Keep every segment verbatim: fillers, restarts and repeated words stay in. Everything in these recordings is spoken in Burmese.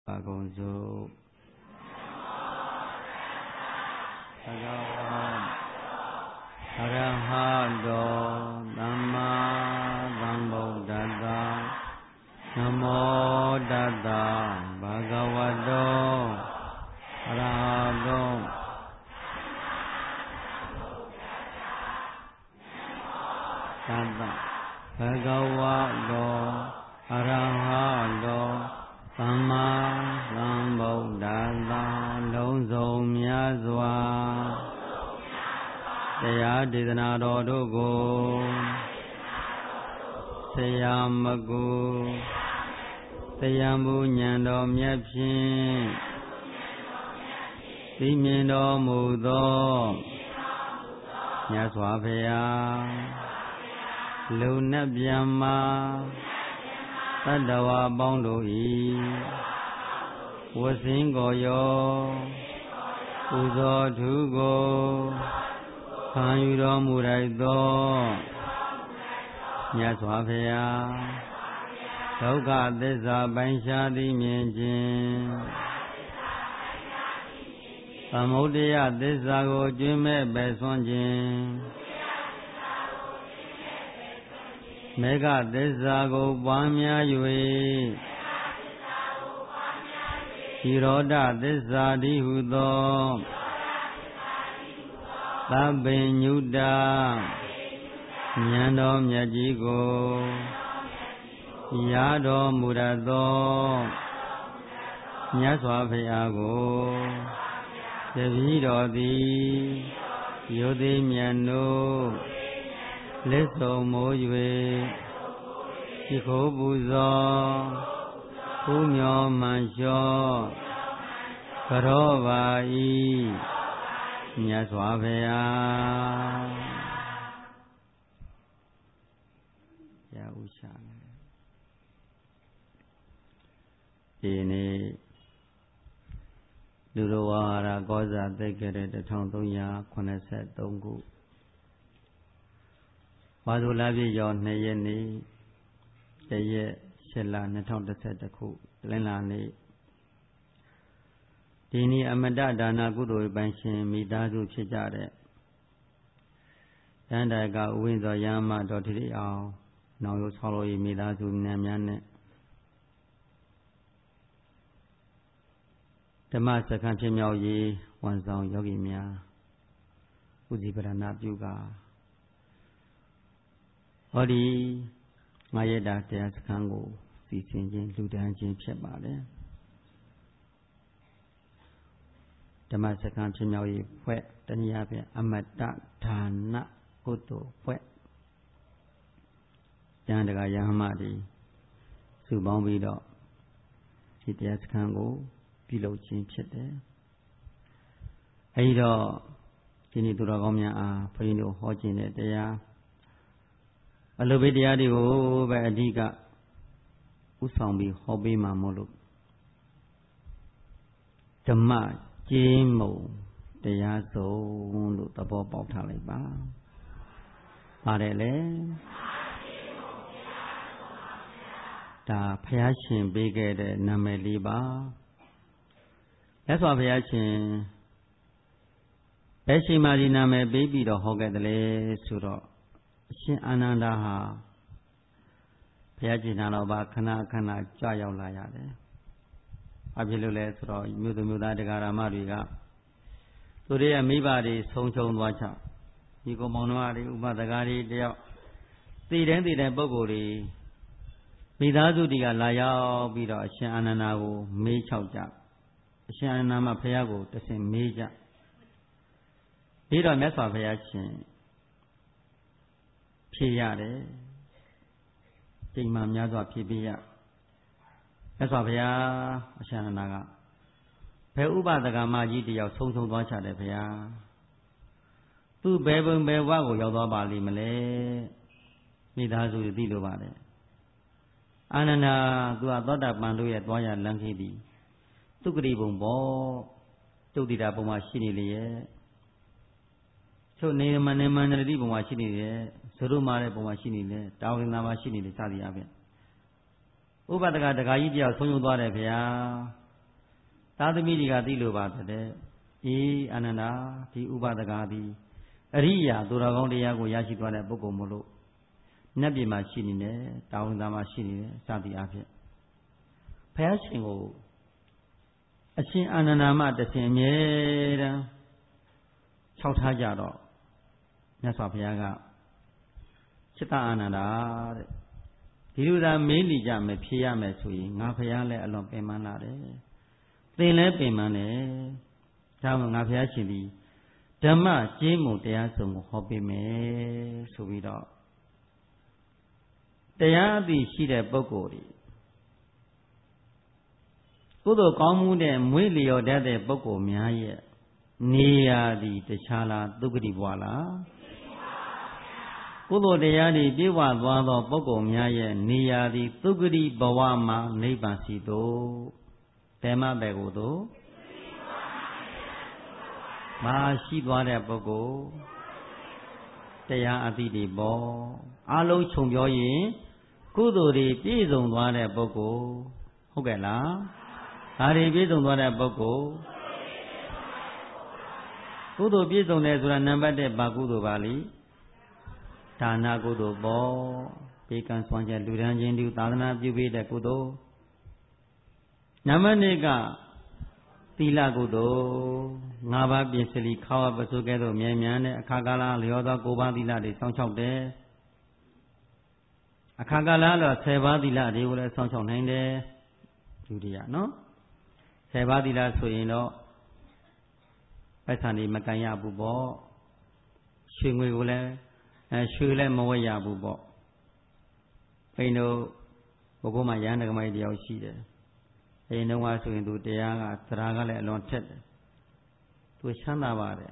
ပါကုန်စို့သက္ကဝါအရဟတောသမ္မာသမ္ဗုဒ္ဓတ္တနမောတတ္တဘဂဝတောအရဟတောသတ္တဘဂဝတောအရဟတောသမ္မာသမ္ဗုဒ္ဓတ္တလုံးစုံမြတ်စွာတရားဒေသနာတော်တို့ကိုဆရာမကုတရားမူဉာဏ်တော်မြတ်ဖြင့်သိမြင်တော်မူသောမြတ်စွာဘုရားလူနှင့်ဗျမ္မာသတ္တဝါပေါင်းတို့၏ဝဆင်းကိုရောပူဇော်ထူးကိုခံယူတော်မူလိုက်သောမြတ်စွာဘုရားဒုက္ခသစ္စာပိုင်းခြားသိမြင်ခြင်းသမုဒယသစ္စာကိုကျွမ်းမဲ့ပယ်စွန့်ခြင်းမေဃသစ္စာကိုပွားများ၍နိရောဓသစ္စာတည်းဟုသောသဗ္ဗညုတဉာဏ်တော်မြတ်ကြီးကိုရတော်မူရသောမြတ်စွာဘုရားကိုတပည့်တော်သည်ယုတိမြတ်တို့လက်ဆုံးမိုး၍ဒီခိုးပူဇော်ဘုမျောမှန်လျှောကရောပါ၏မြတ်စွာဘုရားရဥရှာဒီနေ့လူတော်ဝါရကောဇာသိက္ခရတစ်ထောင်သုံးရာခုနှစ်ဆယ်သုံးခုဝါဆိုလပြည့်ကျော်နှစ်ရက်နေ့တရက်ရှစ်လနှစ်ထောင်တစ်ဆက်တစ်ခုလင်းလာနေ့ဒီနေ့အမတဒါနာကုသိုလ်ပိုင်ရှင်မိသားစုဖြစ်ကြတဲ့တန်တကဥဝိဇ္ဇောရမတော်ထီအောင်နောင်ရုပ်ဆောင်းလို့မိသားစုနန်းများနဲ့ဓမ္မစခန်းဖြစ်မြောက်ရေးဝန်ဆောင်ယောဂီများဥစီပရဏပြုကဟောဒီငါရတာတရားစခန်းကိုစီစဉ်ခြင်းလူဒန်းခြင်းဖြစ်ပါတယ်ဓမ္မစခန်းဖြစ်မြောက်ရေးဖွဲ့တနည်းအားဖြင့်အမတဒါနကုသိုလ်ဖွဲ့ကျမ်းတကာယဟမတိစုပေါင်းပြီးတော့ဒီတရားစခန်းကိုပြုလုပ်ခြင်းဖြစ်တယ်အဲဒီတော့ဒီနေ့သူတော်ကောင်းများအားဘုန်းကြီးတို့ဟောခြင်းတဲ့တရားအလိုပဲတရားတွေကိုပဲအဓိကဥဆောင်ပြီးဟောပေးမှာမို့လို့ဓမ္မကျင်းမုံတရားစုံလို့သဘောပေါက်ထားလိုက်ပါပါတယ်လေဒါဘုရားရှင်ပေးခဲ့တဲ့နာမည်လေးပါလက်စွာဘုရားရှင်ဘယ်ချိန်မှဒီနာမည်ပေးပြီးတော့ဟောခဲ့တယ်လဲဆိုတော့အရှင်အာနန္ဒာဟာဘုရားရှင်နာတော်ဘာခဏခဏကြွရောက်လာရတယ်။ဘာဖြစ်လို့လဲဆိုတော့မြို့သူမြို့သားတရားဓမ္မတွေကသူတို့ရဲ့မိဘတွေဆုံးချုံသွားချဒီကောင်မောင်နှမတွေဥပဒကာတွေတယောက်သိတဲ့သိတဲ့ပုဂ္ဂိုလ်တွေမိသားစုတွေကလာရောက်ပြီးတော့အရှင်အာနန္ဒာကိုမေးချောက်ကြအရှင်အာနန္ဒာမှာဘုရားကိုတဆင့်မေးကြပြီးတော့မြတ်စွာဘုရားရှင်ဖြေရတယ်ချိန်မှများစွာဖြေပေးရမြတ်စွာဘုရားအရှင်အာနန္ဒာကဘယ်ဥပဒကမကြီးတယောက်ဆုံးဆုံးသွားချတယ်ဘုရားသူဘယ်ဘုံဘယ်ဝကိုရောက်သွားပါလိမ့်မလဲမိသားစုသိလို့ပါတယ်အာနန္ဒာသူကသောတာပန်တို့ရဲ့သွားရလမ်းခေးသည်သူကတိဘုံပေါ့တုတ်တိတာဘုံမှာရှိနေလေရဲ့ချုပ်နေမနေမန္တတိဘုံမှာရှိနေတယ်ဇရုမာတဲ့ဘုံမှာရှိနေတယ်တာဝကင်သာမှာရှိနေတယ်စသည်အပြင်ဥပဒကဒကာကြီးတယောက်ဆုံးယုံသွားတယ်ဗျာသာသမီတွေကသိလို့ပါတယ်အေးအာနန္ဒာဒီဥပဒကသည်အရိယာသူတော်ကောင်းတရားကိုရရှိသွားတဲ့ပုဂ္ဂိုလ်မို့လို့နတ်ပြည်မှာရှိနေတယ်တာဝန်သားမှာရှိနေတယ်စသည်အားဖြင့်ဘုရားရှင်ကိုအရှင်အာနန္ဒာမတရှင်အမြဲတမ်းခြောက်ထားကြတော့မြတ်စွာဘုရားကจิตအာနန္ဒာတဲ့ဒီလိုသာမင်းနေကြမယ်ဖြေရမယ်ဆိုရင်ငါဘုရားလည်းအလွန်ပင်ပန်းလာတယ်သင်လည်းပင်ပန်းတယ်ဒါမှငါဘုရားရှင်ဒီဓမ္မကျေးမုံတရားစုံကိုဟောပေးမယ်ဆိုပြီးတော့တရားအသိရှိတဲ့ပုဂ္ဂိုလ်တွေကုသိုလ်ကောင်းမှုနဲ့မွေးလျော်တတ်တဲ့ပုဂ္ဂိုလ်များရဲ့နေရာဒီတခြားလားသုဂတိဘဝလားကုသိုလ်တရားတွေပြည့်ဝသွားသောပုဂ္ဂိုလ်များရဲ့နေရာဒီသုဂတိဘဝမှာနိဗ္ဗာန်စီတို့ဓမ္မပဲကိုတို့မရှိသွားတဲ့ပုဂ္ဂိုလ်တရားအသိတွေပေါ့အလုံးခြုံပြောရင်ကုသိုလ်တွေပြည့်စုံသွားတဲ့ပုဂ္ဂိုလ်ဟုတ်ကဲ့လားဒါတွေပြည့်စုံသွားတဲ့ပုဂ္ဂိုလ်ကုသိုလ်ပြည့်စုံတယ်ဆိုတာနံပါတ်တစ်ဘာကုသိုလ်ပါလိဒါနကုသိုလ်ပေါ့ဘေကံဆွမ်းချက်လူဒန်းချင်းတူသာသနာပြုပေးတဲ့ကုသိုလ်နံပါတ်နှစ်ကသီလကုသိုလ်ငါးပါးပြည့်စလီခါဝပစုကဲ့သို့မြဲမြံတဲ့အခါကာလလျော်သောကိုးပါးသီလတွေစောင့်ရှောက်တယ်အခါကာလတော့ဆယ်ပါးသီလတွေကိုလည်းစောင့်ရှောက်နိုင်တယ်လူတွေကနော်ဆယ်ပါးသီလဆိုရင်တော့ပိုက်ဆံတွေမကန်ရဘူးပေါ့ရွှေငွေကိုလည်းအဲရွှေလည်းမဝဲရဘူးပေါ့ဘိန်းတို့ဘုရားမှာရဟန်းဓမ္မကြီးတယောက်ရှိတယ်အရင်တော့ကဆိုရင်သူတရားကသရာကလည်းအလွန်ထက်တယ်သူချမ်းသာပါတယ်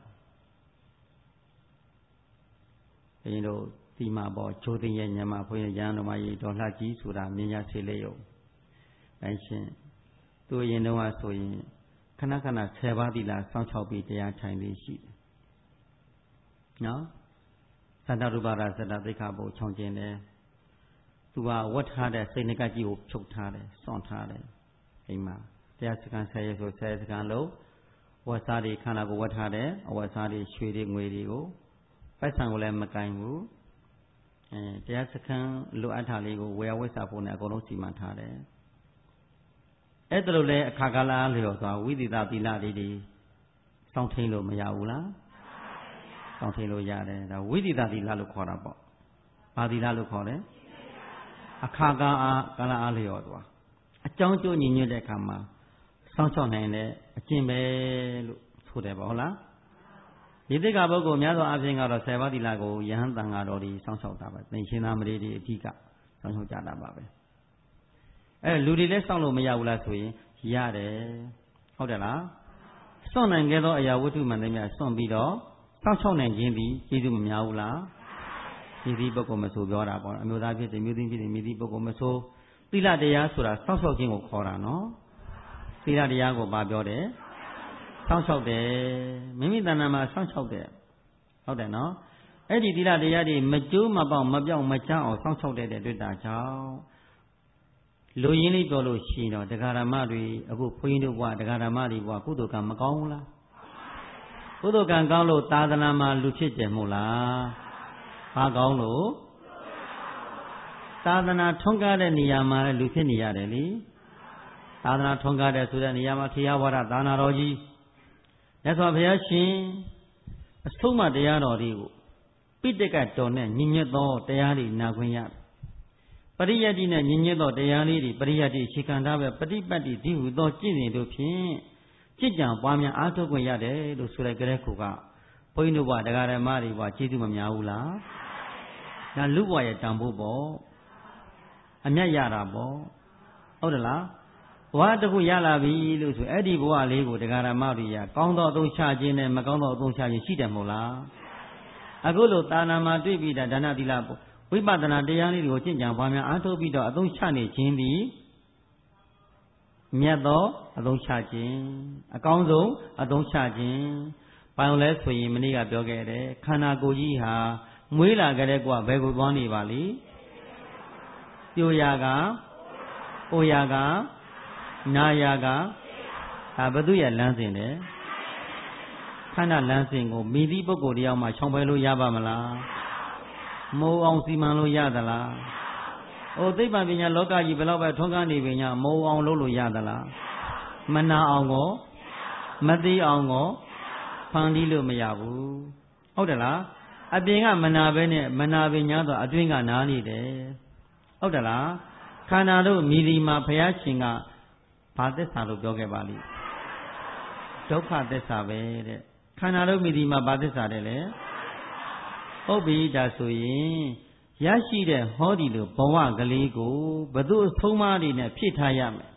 အရင်တော့ဒီမှာပေါ့ဂျိုးသိရဲ့ညမှာဘုရားရဟန်းဓမ္မကြီးတော်လှကြီးဆိုတာမြင်ရစေလေရုံအဲရှင်သူအရင်တော့ကဆိုရင်ခဏခဏဆယ်ပါးသီလစောင့်ချောက်ပြီးတရားထိုင်လေးရှိတယ်နော်သတ္တရူပရာဇတသိက္ခာပုချောင်းကျင်တယ်သူကဝတ်ထားတဲ့စိတ်နှကကြီးကိုဖြုတ်ထားတယ်စွန့်ထားတယ်အိမ်မှာတရားစခန်းဆယ်ရဆိုဆယ်စခန်းလုံးဝတ်စားတွေခန္ဓာကိုဝတ်ထားတယ်အဝတ်စားတွေရွှေတွေငွေတွေကိုပိုက်ဆံကိုလည်းမကင်ဘူးအဲတရားစခန်းလိုအပ်တာလေးကိုဝယ်ဝတ်စားဖို့နဲ့အကုန်လုံးစီမံထားတယ်အဲ့ဒါလို့လဲအခါကာလလျော်သွားဝိသေသသီလတွေတွေစောင့်ထိန်လို့မရဘူးလားစောင့်ထိန်လို့ရတယ်ဒါဝိသေသသီလလို့ခေါ်တာပေါ့ဘာသီလလို့ခေါ်လဲအခါကာအားကာလအားလျော်သွားအကြောင်းကျိုးညီညွတ်တဲ့အခါမှာစောင့်ရှောက်နိုင်တဲ့အကျင့်ပဲလို့ဆိုတယ်ပေါ့ဟုတ်လားဒီတိကပုဂ္ဂိုလ်များသောအားဖြင့်ကတော့ဆယ်ပါးသီလကိုယဟန်တန်ဃာတော်တွေစောင့်ရှောက်တာပဲသင်္ရှင်သားမလေးတွေအဓိကစောင့်ရှောက်ကြတာပါပဲအဲလူတွေလည်းစောင့်လို့မရဘူးလားဆိုရင်ရတယ်ဟုတ်တယ်လားစွန့်နိုင်ခဲ့သောအရာဝတ္ထုမှန်သမျှစွန့်ပြီးတော့စောင့်ရှောက်နိုင်ခြင်းသည်ကျေးဇူးမများဘူးလားမြည်သည့်ပုဂ္ဂိုလ်မဆိုပြောတာပေါ့အမျိုးသားဖြစ်တယ်မျိုးသိဖြစ်တယ်မြည်သည့်ပုဂ္ဂိုလ်မဆိုသီလတရားဆိုတာစောင့်ရှောက်ခြင်းကိုခေါ်တာနော်သီလတရားကိုဘာပြောတယ်စောင့်ရှောက်တယ်မိမိတဏ္ဍာမှာစောင့်ရှောက်တယ်ဟုတ်တယ်နော်အဲ့ဒီသီလတရားတွေမကျိုးမပေါက်မပြောင်းမချအောင်စောင့်ရှောက်တဲ့တွေ့တာကြောင့်လူရင်းလေးပြောလို့ရှိရင်တော့တရားဓမ္မတွေအခုဘုန်းကြီးတို့ဘဝတရားဓမ္မတွေဘဝကုသိုလ်ကံမကောင်းဘူးလားကုသိုလ်ကံကောင်းလို့သာသနာမှာလူဖြစ်ကြမို့လားဘာကောင်းလို့သာသနာထွန်းကားတဲ့နေရာမှာလူဖြစ်နေရတယ်လေသာသနာထွန်းကားတဲ့ဆိုတဲ့နေရာမှာထေရဝါဒသာနာတော်ကြီးမြတ်စွာဘုရားရှင်အဆုံးအမတရားတော်တွေကိုပိဋကတ်တော်နဲ့ညီညွတ်သောတရားတွေနာခွင့်ရပရိယတ်တိနဲ့ညီညွတ်သောတရားလေးတွေပရိယတ်တိခြေခံထားပဲပฏิပတ်တိဒီဟုသောကျင့်စဉ်တို့ဖြင့်ကြည်ကြံပွားများအားထုတ်ခွင့်ရတယ်လို့ဆိုလိုက်ကြတဲ့ခုကဘုန်းကြီးတို့ဘတရားဓမ္မတွေဘကျေးဇူးမများဘူးလားဒါလူဘဝရဲ့တန်ဖိုးပေါ့အမြတ်ရတာပေါ့ဟုတ်တယ်လားဘဝတစ်ခုရလာပြီလို့ဆိုအဲ့ဒီဘဝလေးကိုတရားဓမ္မတွေရကောင်းသောအသုံးချခြင်းနဲ့မကောင်းသောအသုံးချခြင်းရှိတယ်မဟုတ်လားအခုလိုသာနာမှာတွေ့ပြီးတာဒါနသီလဝိပဿနာတရားလေးတွေကိုကျင့်ကြံပွားများအားထုတ်ပြီးတော့အသုံးချနေခြင်းသည်မြတ်သောအသုံးချခြင်းအကောင်းဆုံးအသုံးချခြင်းဘာလို့လဲဆိုရင်မနေ့ကပြောခဲ့တယ်ခန္ဓာကိုယ်ကြီးဟာမွေးလာကြတဲ့ကွာဘယ်ကိုသွားနေပါလိပြိုရာကအိုရာကနာရာကဒါဘသူရဲ့လမ်းစဉ်လဲခန္ဓာလမ်းစဉ်ကိုမိသည့်ပုဂ္ဂိုလ်တရားမှချောင်ပွဲလို့ရပါမလားမိုးအောင်စီမံလို့ရသလားအိုသိပ္ပံပညာလောကကြီးဘယ်တော့ပဲထွန်းကားနေပညာမိုးအောင်လုပ်လို့ရသလားမနာအောင်ကိုမသိအောင်ကိုဖန်တီးလို့မရဘူးဟုတ်တယ်လားအပြင်ကမနာပဲနဲ့မနာပညာတော့အတွင်းကနားနေတယ်ဟုတ်တယ်လားခန္ဓာတို့မိဒီမှာဘုရားရှင်ကဘာသစ္စာလို့ပြောခဲ့ပါလိမ့်ဒုက္ခသစ္စာပဲတဲ့ခန္ဓာတို့မိဒီမှာဘာသစ္စာတဲ့လဲဟုတ်ပြီဒါဆိုရင်ရရှိတဲ့ဟောဒီလိုဘဝကလေးကိုဘသူအဆုံးအမတွေနဲ့ဖြည့်ထားရမယ်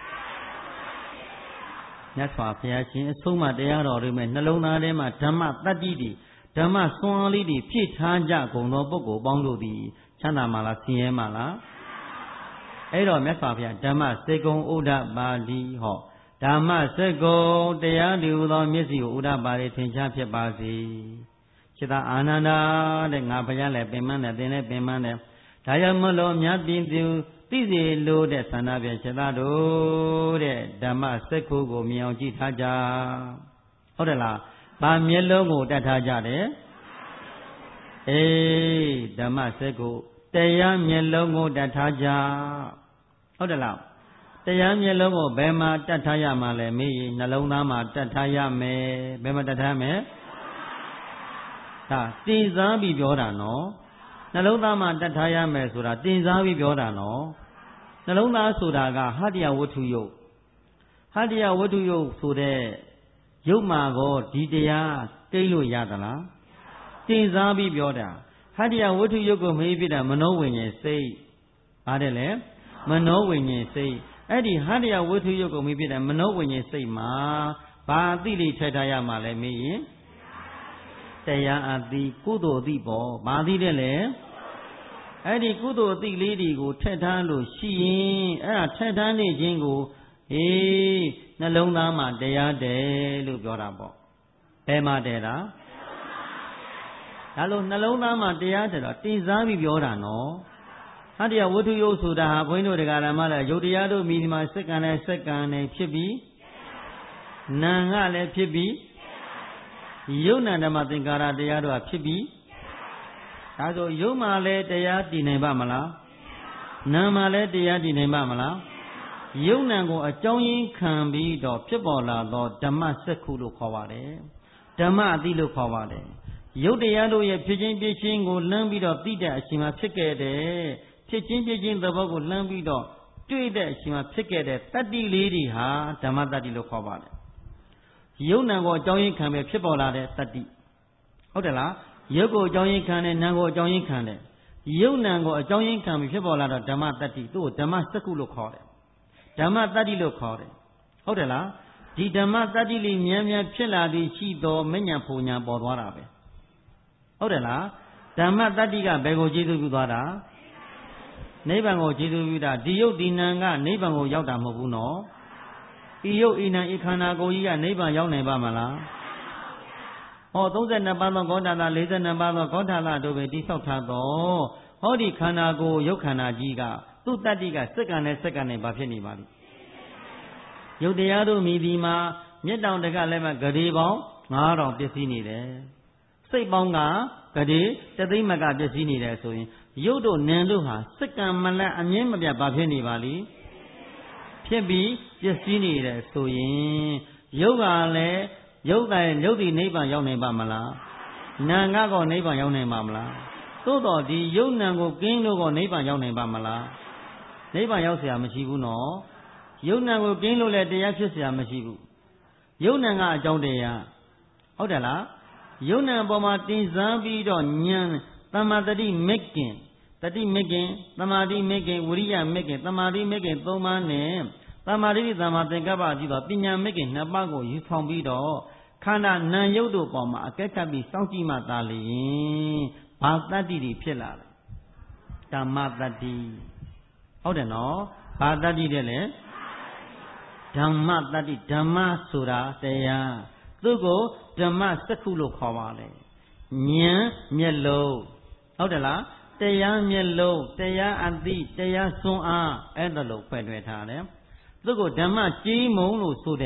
မြတ်စွာဘုရားရှင်အဆုံးအမတရားတော်တွေမဲ့နှလုံးသားထဲမှာဓမ္မတတ္တိတွေဓမ္မစွမ်းအားလေးတွေဖြည့်ထားကြကုန်သောပုဂ္ဂိုလ်ပေါင်းတို့သည်ချမ်းသာမှာလားဆင်းရဲမှာလားအဲ့တော့မြတ်စွာဘုရားဓမ္မစေကုံဥဒ္ဒပါဠိဟောဓမ္မစကုံတရားဒီဟူသောမျက်စိကိုဥဒ္ဒပါဠိသင်္ချာဖြစ်ပါစေจิตအာနန္ဒာတဲ့ငါဘုရားလည်းပင်မနဲ့သင်လည်းပင်မနဲ့ဒါကြောင့်မလို့မြတ်ပြည်သူသိစေလို့တဲ့သန္တာပြจิตတို့တဲ့ဓမ္မစကုကိုမြင်အောင်ကြည့်ထားကြဟုတ်တယ်လားဗာမျက်လုံးကိုတတ်ထားကြတယ်အေးဓမ္မစကုတရားမျက်လုံးကိုတတ်ထားကြဟုတ်တယ်လားတရားမျက်လုံးကိုဘယ်မှာတတ်ထားရမှာလဲမေးရင်နှလုံးသားမှာတတ်ထားရမယ်ဘယ်မှာတတ်ထားမယ်ဒါတင်စားပြီးပြောတာနော်နှလုံးသားမှာတတ်ထားရမယ်ဆိုတာတင်စားပြီးပြောတာနော်နှလုံးသားဆိုတာကဟတ္တယဝတ္ထုယုတ်ဟတ္တယဝတ္ထုယုတ်ဆိုတဲ့ယုတ်မှာကောဒီတရားကိန်းလို့ရသလားတင်စားပြီးပြောတာဟတ္တယဝတ္ထုယုတ်ကိုမေးပြတာမနောဝိညာဉ်စိတ်ပါတယ်လေမနောဝိညာဉ်စိတ်အဲ့ဒီဟတ္တယဝတ္ထုယုတ်ကိုမေးပြတာမနောဝိညာဉ်စိတ်မှာဘာအသိလေးထည့်ထားရမှာလဲမေးရင်တရားအသိကုသိုလ်အသိပေါ့ဘာသိတဲ့လဲအဲ့ဒီကုသိုလ်အသိလေးတွေကိုထည့်ထားလို့ရှိရင်အဲ့ဒါထည့်ထားနေခြင်းကိုအေးနှလုံးသားမှာတရားတယ်လို့ပြောတာပေါ့ဘယ်မှာတယ်တာဒါလို့နှလုံးသားမှာတရားတယ်တော့တင်စားပြီးပြောတာနော်ဟတ္တယဝတ္ထုယုတ်ဆိုတာဟာဘုန်းကြီးတို့တရားဓမ္မလည်းယုတ်တရားတို့မိဒီမှာစက္ကန့်နဲ့စက္ကန့်နဲ့ဖြစ်ပြီးနာငါလည်းဖြစ်ပြီးယုတ်နံဓမ္မသင်္ကာရတရားတို့ကဖြစ်ပြီးဒါဆိုယုတ်မှလည်းတရားတည်နိုင်ပါမလားနာမှလည်းတရားတည်နိုင်ပါမလားယုတ်နံကိုအကြောင်းရင်းခံပြီးတော့ဖြစ်ပေါ်လာသောဓမ္မစက္ခုလို့ခေါ်ပါတယ်ဓမ္မအတိလို့ခေါ်ပါတယ်ယုတ်တရားတို့ရဲ့ဖြစ်ချင်းပြချင်းကိုလှမ်းပြီးတော့သိတဲ့အချိန်မှာဖြစ်ခဲ့တဲ့ဖြစ်ချင်းပြချင်းသဘောကိုလှမ်းပြီးတော့တွေ့တဲ့အချိန်မှာဖြစ်ခဲ့တဲ့တတ္တိလေးတွေဟာဓမ္မတတ္တိလို့ခေါ်ပါတယ်ယုတ်နံကိုအကြောင်းရင်းခံပဲဖြစ်ပေါ်လာတဲ့တတ္တိဟုတ်တယ်လားယုတ်ကိုအကြောင်းရင်းခံတယ်နံကိုအကြောင်းရင်းခံတယ်ယုတ်နံကိုအကြောင်းရင်းခံပြီးဖြစ်ပေါ်လာတော့ဓမ္မတတ္တိသူ့ကိုဓမ္မစက္ခုလို့ခေါ်တယ်ဓမ္မတတ္တိလို့ခေါ်တယ်ဟုတ်တယ်လားဒီဓမ္မတတ္တိလေးမြန်မြန်ဖြစ်လာပြီးရှိတော်မဉ္ဇဉ်ဖူညာပေါ်သွားတာပဲဟုတ်တယ်လားဓမ္မတတ္တိကဘယ်ကိုကျေးဇူးပြုသွားတာနိဗ္ဗာန်ကိုကျေးဇူးပြုတာဒီယုတ်ဒီနံကနိဗ္ဗာန်ကိုရောက်တာမဟုတ်ဘူးနော်ဤယုတ်ဤနံဤခန္ဓာကိုယ်ကြီးကနိဗ္ဗာန်ရောက်နိုင်ပါမလားဟောသုံးဆယ်နှစ်ပါးသောဂေါတတာလေးဆယ်နှစ်ပါးသောဂေါတတာတို့ပဲတိဆောက်ထားသောဟောဒီခန္ဓာကိုယ်ယုတ်ခန္ဓာကြီးကသူ့တတ္တိကစက္ကန့်နဲ့စက္ကန့်နဲ့ဘာဖြစ်နေပါလိမ့်ယုတ်တရားတို့မိဒီမှာမျက်တောင်တကလည်းမှဂရေပေါင်းငါးထောင်ပျက်စီးနေတယ်စိတ်ပေါင်းကဂရေတသိမ့်မကပျက်စီးနေတယ်ဆိုရင်ယုတ်တို့နံတို့ဟာစက္ကန့်မလတ်အမြင့်မပြတ်ဘာဖြစ်နေပါလိမ့်ဖြစ်ပြီးပျက်စီးနေတယ်ဆိုရင်ယုတ်ကလည်းယုတ်တိုင်ယုတ်ဒီနိဗ္ဗာန်ရောက်နိုင်ပါမလားနာငါကောနိဗ္ဗာန်ရောက်နိုင်ပါမလားသို့တော်ဒီယုတ်နံကိုကင်းလို့ကောနိဗ္ဗာန်ရောက်နိုင်ပါမလားနိဗ္ဗာန်ရောက်เสียမရှိဘူးနော်ယုတ်နံကိုကင်းလို့လည်းတရားဖြစ်เสียမရှိဘူးယုတ်နံကအကြောင်းတရားဟုတ်တယ်လားယုတ်နံအပေါ်မှာတင်စားပြီးတော့ဉာဏ်သမ္မာတတိမက္ကင်တတိမက္ကင်သမာဓိမက္ကင်ဝိရိယမက္ကင်သမာဓိမက္ကင်သုံးပါးနဲ့သမာဓိသမာသင်္ကပ္ပကြည့်တော့ပညာမက္ကင်နှစ်ပါးကိုယူဆောင်ပြီးတော့ခန္ဓာနာယုတ်တို့ပေါ်မှာအကဲခတ်ပြီးစောင့်ကြည့်မှသာလျှင်ဘာတတ္တိတွေဖြစ်လာလဲဓမ္မတတ္တိဟုတ်တယ်နော်ဘာတတ္တိတဲ့လဲဓမ္မတတ္တိဓမ္မဆိုတာတရားသူ့ကိုဓမ္မစက္ခုလို့ခေါ်ပါလေဉာဏ်မျက်လုံးဟုတ်တယ်လားတရားမျက်လုံးတရားအသိတရားစွမ်းအားအဲ့ဒါလို့ဖွဲ့လွှဲထားတယ်သူ့ကိုဓမ္မကြီးမုံလို့ဆိုတဲ့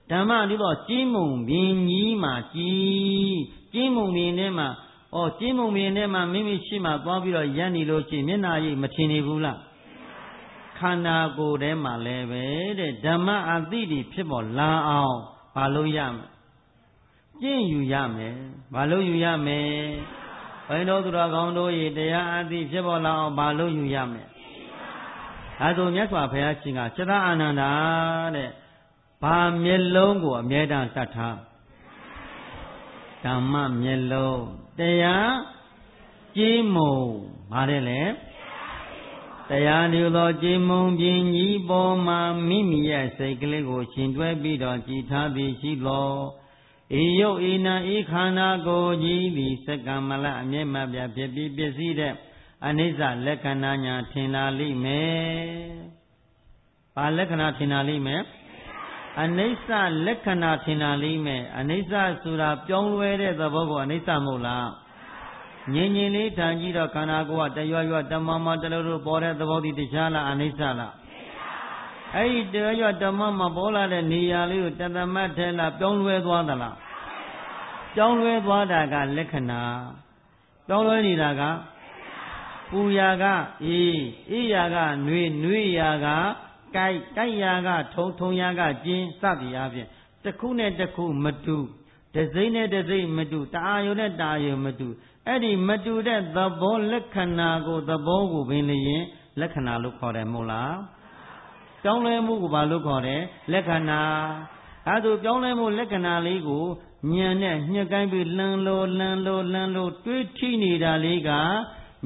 ဓမ္မတို့တော့ကျင်းမုံပင်ကြီးမှာကြီးကျင်းမုံပင်ထဲမှာဩကျင်းမုံပင်ထဲမှာမိမိရှိမှသွားပြီးတော့ရပ်နေလို့ရှိရင်မျက်နာရိပ်မထင်နေဘူးလားခန္ဓာကိုယ်ထဲမှာလည်းပဲတဲ့ဓမ္မအသိတွေဖြစ်ပေါ်လာအောင်ဘာလို့ရမလဲကျင့်ယူရမယ်ဘာလို့ယူရမယ်ဘယ်တော်သူတော်ကောင်းတို့၏တရားအသိဖြစ်ပေါ်လာအောင်ဘာလို့ယူရမယ်အဲဒါမြတ်စွာဘုရားရှင်ကစသအာနန္ဒာတဲ့ဘာမျက်လုံးကိုအမြဲတမ်းတတ်ထားဓမ္မမျက်လုံးတရားကျင်းမုံပါတယ်လေတရားဒီသောကျင်းမုံပြင်းကြီးပေါ်မှာမိမိရဲ့စိတ်ကလေးကိုရှင်တွဲပြီးတော့ကြည်ထားပြီးရှိသောဤယုတ်ဤနာဤခန္ဓာကိုယ်ကြီးသည်စက္ကမလအမြဲမှပြဖြစ်ပြီးပစ္စည်းတဲ့အနိစ္စလက္ခဏာညာထင်လာလိမ့်မယ်။ဘာလက္ခဏာထင်လာလိမ့်မယ်။အနိစ္စလက္ခဏာထင်လာလိမ့်မယ်။အနိစ္စဆိုတာပြောင်းလဲတဲ့သဘောကိုအနိစ္စမဟုတ်လား။ငြိမ်ငြိမ်လေးထန်ကြည့်တော့ခန္ဓာကိုယ်ကတရွရွတမမတလို့လို့ပေါ်တဲ့သဘောဒီတရားလားအနိစ္စလား။အဲ့ဒီတရွတမမပေါ်လာတဲ့နေရာလေးကိုတသမတ်ထဲလားပြောင်းလဲသွားသလား။ပြောင်းလဲသွားတာကလက္ခဏာပြောင်းလဲနေတာကပူရာကအေးအေးရာကနှွေးနှွေးရာကကြိုက်ကြိုက်ရာကထုံထုံရာကကျင်းစသည်အပြင်တစ်ခုနဲ့တစ်ခုမတူတစိမ့်နဲ့တစိမ့်မတူတအာယုနဲ့တအာယုမတူအဲ့ဒီမတူတဲ့သဘောလက္ခဏာကိုသဘောကိုပင်လျင်လက္ခဏာလို့ခေါ်တယ်မဟုတ်လားပြောင်းလဲမှုကိုဘာလို့ခေါ်တယ်လက္ခဏာအဲဒါပြောင်းလဲမှုလက္ခဏာလေးကိုဉာဏ်နဲ့ညှက်ကိုင်းပြီးလှန်လို့လှန်လို့လှန်လို့တွေးထိနေတာလေးကဉာဏ်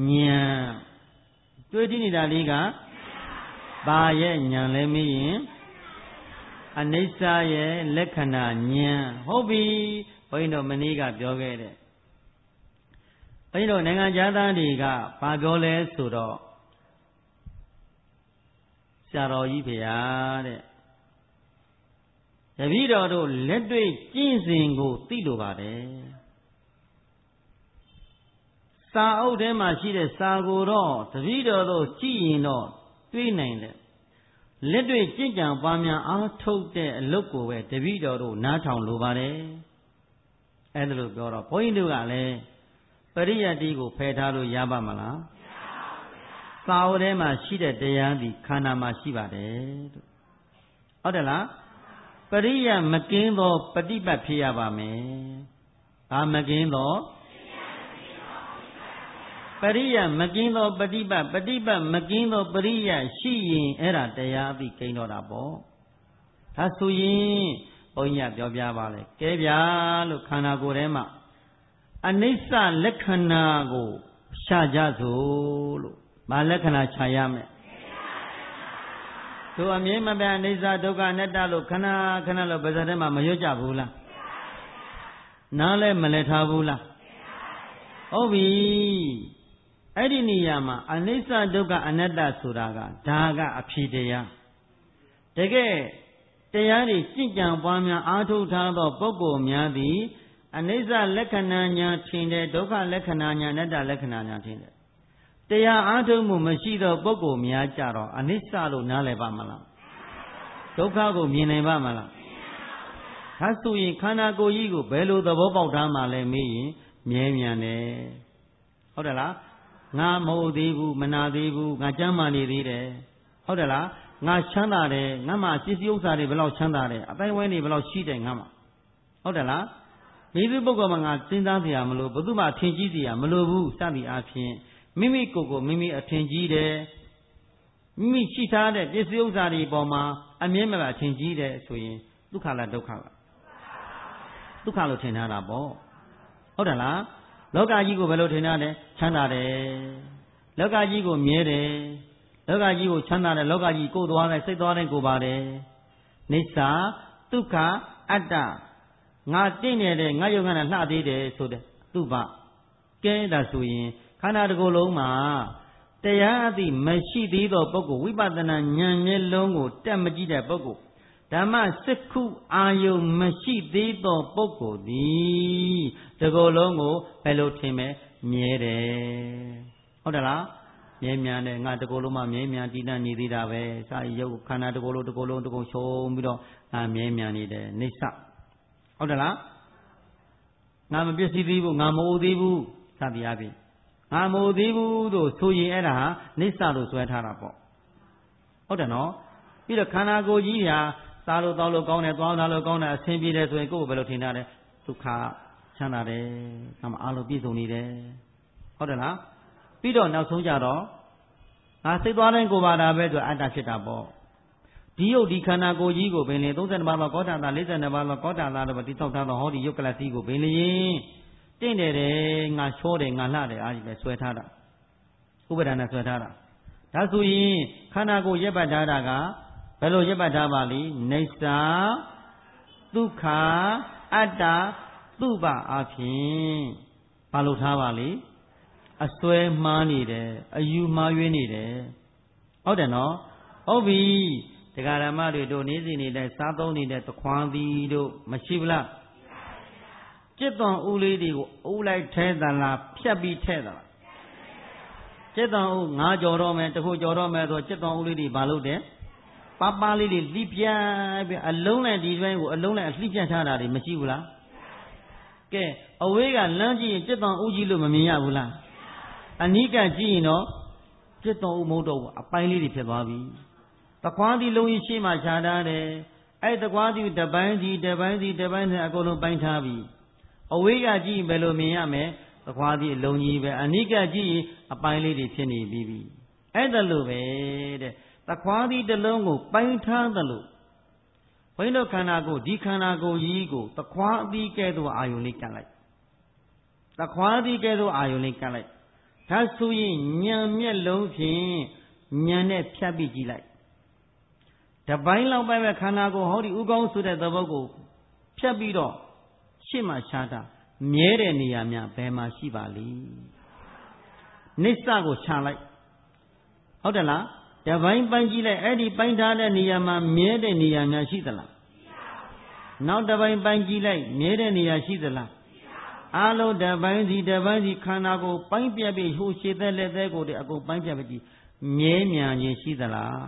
တွေးထိနေတာလေးကဘာရဲ့ဉာဏ်လဲမေးရင်အနိစ္စရဲ့လက္ခဏာဉာဏ်ဟုတ်ပြီဘုန်းကြီးတို့မနေ့ကပြောခဲ့တဲ့ဘုန်းကြီးတို့နိုင်ငံသားတွေကဘာပြောလဲဆိုတော့ဆရာတော်ကြီးဖေဟာတဲ့တပည့်တော်တို့လက်တွေ့ကျင့်စဉ်ကိုသိလိုပါတယ်စာအုပ်ထဲမှာရှိတဲ့စာကိုတော့တပည့်တော်တို့ကြည့်ရင်တော့တွေးနိုင်တယ်လက်တွေ့ကြင်ကြံပွားများအားထုတ်တဲ့အလုပ်ကိုပဲတပည့်တော်တို့နားထောင်လိုပါတယ်အဲ့ဒါလို့ပြောတော့ဘုန်းကြီးတို့ကလည်းပရိယတ်တိကိုဖယ်ထားလို့ရပါမလားမရပါဘူးဗျာစာအုပ်ထဲမှာရှိတဲ့တရားဒီခန္ဓာမှာရှိပါတယ်လို့ဟုတ်တယ်လားပရိယတ်မကင်းသောပฏิပတ်ဖြစ်ရပါမယ်ဘာမကင်းသောပရိယမကင်းသောပฏิပတ်ပฏิပတ်မကင်းသောပရိယရှိရင်အဲ့ဒါတရားအသိကိန်းတော့တာပေါ့ဒါဆိုရင်ဘုန်းကြီးကပြောပြပါလေကဲဗျာလို့ခန္ဓာကိုယ်ထဲမှာအနိစ္စလက္ခဏာကိုရှာကြစို့လို့ဘာလက္ခဏာရှာရမလဲတို့အမြဲမပြတ်အနိစ္စဒုက္ခအနတ္တလို့ခဏခဏလို့ပါးစပ်ထဲမှာမရွတ်ကြဘူးလားနားလဲမလဲထားဘူးလားဟုတ်ပြီအဲ့ဒီနေရာမှာအနိစ္စဒုက္ခအနတ္တဆိုတာကဒါကအဖြစ်တရားတကယ်တရားတွေကြင်ကြံပွားများအားထုတ်ထားသောပုဂ္ဂိုလ်များသည်အနိစ္စလက္ခဏာညာထင်တယ်ဒုက္ခလက္ခဏာညာအနတ္တလက္ခဏာညာထင်တယ်တရားအားထုတ်မှုမရှိသောပုဂ္ဂိုလ်များကြတော့အနိစ္စလို့နားလည်ပါမလားဒုက္ခကိုမြင်နိုင်ပါမလားဒါဆိုရင်ခန္ဓာကိုယ်ကြီးကိုဘယ်လိုသဘောပေါက်ထားမှလဲမေးရင်မြဲမြံတယ်ဟုတ်တယ်လားငါမဟုတ်သေးဘူးမနာသေးဘူးငါကျမ်းမာနေသေးတယ်ဟုတ်တယ်လားငါချမ်းသာတယ်ငါမှပစ္စည်းဥစ္စာတွေဘယ်လောက်ချမ်းသာတယ်အတိုင်းဝိုင်းတွေဘယ်လောက်ရှိတယ်ငါမှဟုတ်တယ်လားမိသူပုဂ္ဂိုလ်မှာငါစဉ်းစားเสียမလို့ဘယ်သူမှအထင်ကြီးเสียမလို့ဘူးစသည်အားဖြင့်မိမိကိုယ်ကိုမိမိအထင်ကြီးတယ်မိမိရှိထားတဲ့ပစ္စည်းဥစ္စာတွေပေါ်မှာအမြဲမပြတ်အထင်ကြီးတယ်ဆိုရင်ဒုက္ခလားဒုက္ခလားဒုက္ခလို့ထင်ထားတာပေါ့ဟုတ်တယ်လားလောကကြီးကိုဘယ်လိုထင်ရတယ်ချမ်းသာတယ်လောကကြီးကိုမြဲတယ်လောကကြီးကိုချမ်းသာတယ်လောကကြီးကိုယ်သွားတယ်စိတ်သွားတယ်ကိုယ်ပါတယ်နိစ္စဒုက္ခအတ္တငါတင့်နေတယ်ငါယုံငါနဲ့လှသေးတယ်ဆိုတဲ့သူ့ဘကဲဒါဆိုရင်ခန္ဓာတစ်ခုလုံးမှာတရားအသိမရှိသေးသောပုဂ္ဂိုလ်ဝိပဿနာဉာဏ်မျက်လုံးကိုတက်မကြည့်တဲ့ပုဂ္ဂိုလ်ဓမ္မစက္ခုအာယုမရှိသေးသောပုဂ္ဂိုလ်သည်ဒီကိုယ်လုံးကိုဘယ်လိုထင်မဲမြဲတယ်ဟုတ်တယ်လားမြဲမြံတယ်ငါတကူလုံးမှမြဲမြံတည်တတ်နေသေးတာပဲစာရုပ်ခန္ဓာတကူလုံးတကူလုံးတကူရှုံးပြီးတော့ငါမြဲမြံနေတယ်နိစ္စဟုတ်တယ်လားငါမပြည့်စည်သေးဘူးငါမအိုသေးဘူးစသည်အပြင်ငါမအိုသေးဘူးတို့ဆိုရင်အဲ့ဒါဟာနိစ္စလို့ဆွဲထားတာပေါ့ဟုတ်တယ်နော်ပြီးတော့ခန္ဓာကိုယ်ကြီးဟာစားလို့တောက်လို့ကောင်းတယ်သွားလာလို့ကောင်းတယ်အဆင်ပြေတယ်ဆိုရင်ကိုယ်ကိုယ်ဘယ်လိုထင်တာလဲဒုက္ခချမ်းသာတယ်ငါမအားလို့ပြည့်စုံနေတယ်ဟုတ်တယ်လားပြီးတော့နောက်ဆုံးကြတော့ငါစိတ်သွားတိုင်းကိုယ်ပါတာပဲဆိုအတ္တဖြစ်တာပေါ့ဒီယုတ်ဒီခန္ဓာကိုယ်ကြီးကိုပင်လေသုံးဆယ်နှစ်ပါးသောကောဋ္ဌာသလေးဆယ်နှစ်ပါးသောကောဋ္ဌာသတို့တိဆောက်ထားသောဟောဒီယုတ်ကလစီကိုပင်လေတင့်တယ်တယ်ငါချောတယ်ငါလှတယ်အားကြီးပဲဆွဲထားတာဥပါဒနာဆွဲထားတာဒါဆိုရင်ခန္ဓာကိုယ်ရက်ပတ်ထားတာကဘယ်လိုရက်ပတ်ထားပါလိနေစ္စဒုက္ခအတ္တသူပအဖြစ်ဘာလို့ထားပါလိအစွဲမှားနေတယ်အယူမှားယွင်းနေတယ်ဟုတ်တယ်နော်ဟုတ်ပြီတရားဓမ္မတွေတို့နေ့စဉ်နေတဲ့စားသုံးနေတဲ့သခွားသီးတို့မရှိဘူးလားจิตသွန်ဥလေးတွေကိုဥလိုက်ထဲသလားဖြတ်ပြီးထဲသလားจิตသွန်ဥငါကြော်တော့မယ်တခုကြော်တော့မယ်ဆိုจิตသွန်ဥလေးတွေဘာလို့တဲ့ပါပါလေးတွေလှိပြပြီးအလုံးနဲ့ဒီတွင်းကိုအလုံးနဲ့လှိပြထားတာတွေမရှိဘူးလားကဲအဝေးကလမ်းကြည့်ရင်จิตသွန်ဥကြီးလို့မမြင်ရဘူးလားအနိကကြည့်ရင်တော့จิตသွန်ဥမဟုတ်တော့ဘူးအပိုင်းလေးတွေဖြစ်သွားပြီတခွားသီးလုံးကြီးရှေ့မှာခြားထားတယ်အဲ့တခွားသီးတပိုင်းစီတပိုင်းစီတပိုင်းစီအကုန်လုံးပိုင်းထားပြီအဝေးကကြည့်ဘယ်လိုမြင်ရမလဲသခွားသီးအလုံးကြီးပဲအနိကကြည့်အပိုင်းလေးတွေဖြစ်နေပြီပြီအဲ့ဒါလိုပဲတဲ့သခွားသီးတစ်လုံးကိုပိုင်းထားသလိုဘိန်းတို့ခန္ဓာကိုဒီခန္ဓာကိုကြီးကိုသခွားသီးကဲ့သို့အာယုန်လေးကပ်လိုက်သခွားသီးကဲ့သို့အာယုန်လေးကပ်လိုက်ဒါဆိုရင်ဉာဏ်မျက်လုံးဖြင့်ဉာဏ်နဲ့ဖြတ်ပြီးကြည့်လိုက်တပိုင်းလောက်ပဲခန္ဓာကိုဟောဒီဥကောင်းဆိုတဲ့သဘောကိုဖြတ်ပြီးတော့ရှေ့မှာရှားတာမြဲတဲ့နေရာများဘယ်မှာရှိပါလိမ့်နိစ္စကိုရှာလိုက်ဟုတ်တယ်လားတပိုင်းပိုင်းကြည့်လိုက်အဲ့ဒီပိုင်းထားတဲ့နေရာမှာမြဲတဲ့နေရာများရှိသလားမရှိပါဘူးနောက်တပိုင်းပိုင်းကြည့်လိုက်မြဲတဲ့နေရာရှိသလားအလုံးတပိုင်းစီတပိုင်းစီခန္ဓာကိုပိုင်းပြက်ပြီးဟိုရှည်သက်လက်သက်ကိုတည်းအကုန်ပိုင်းပြက်ပြီးမြဲမြံခြင်းရှိသလား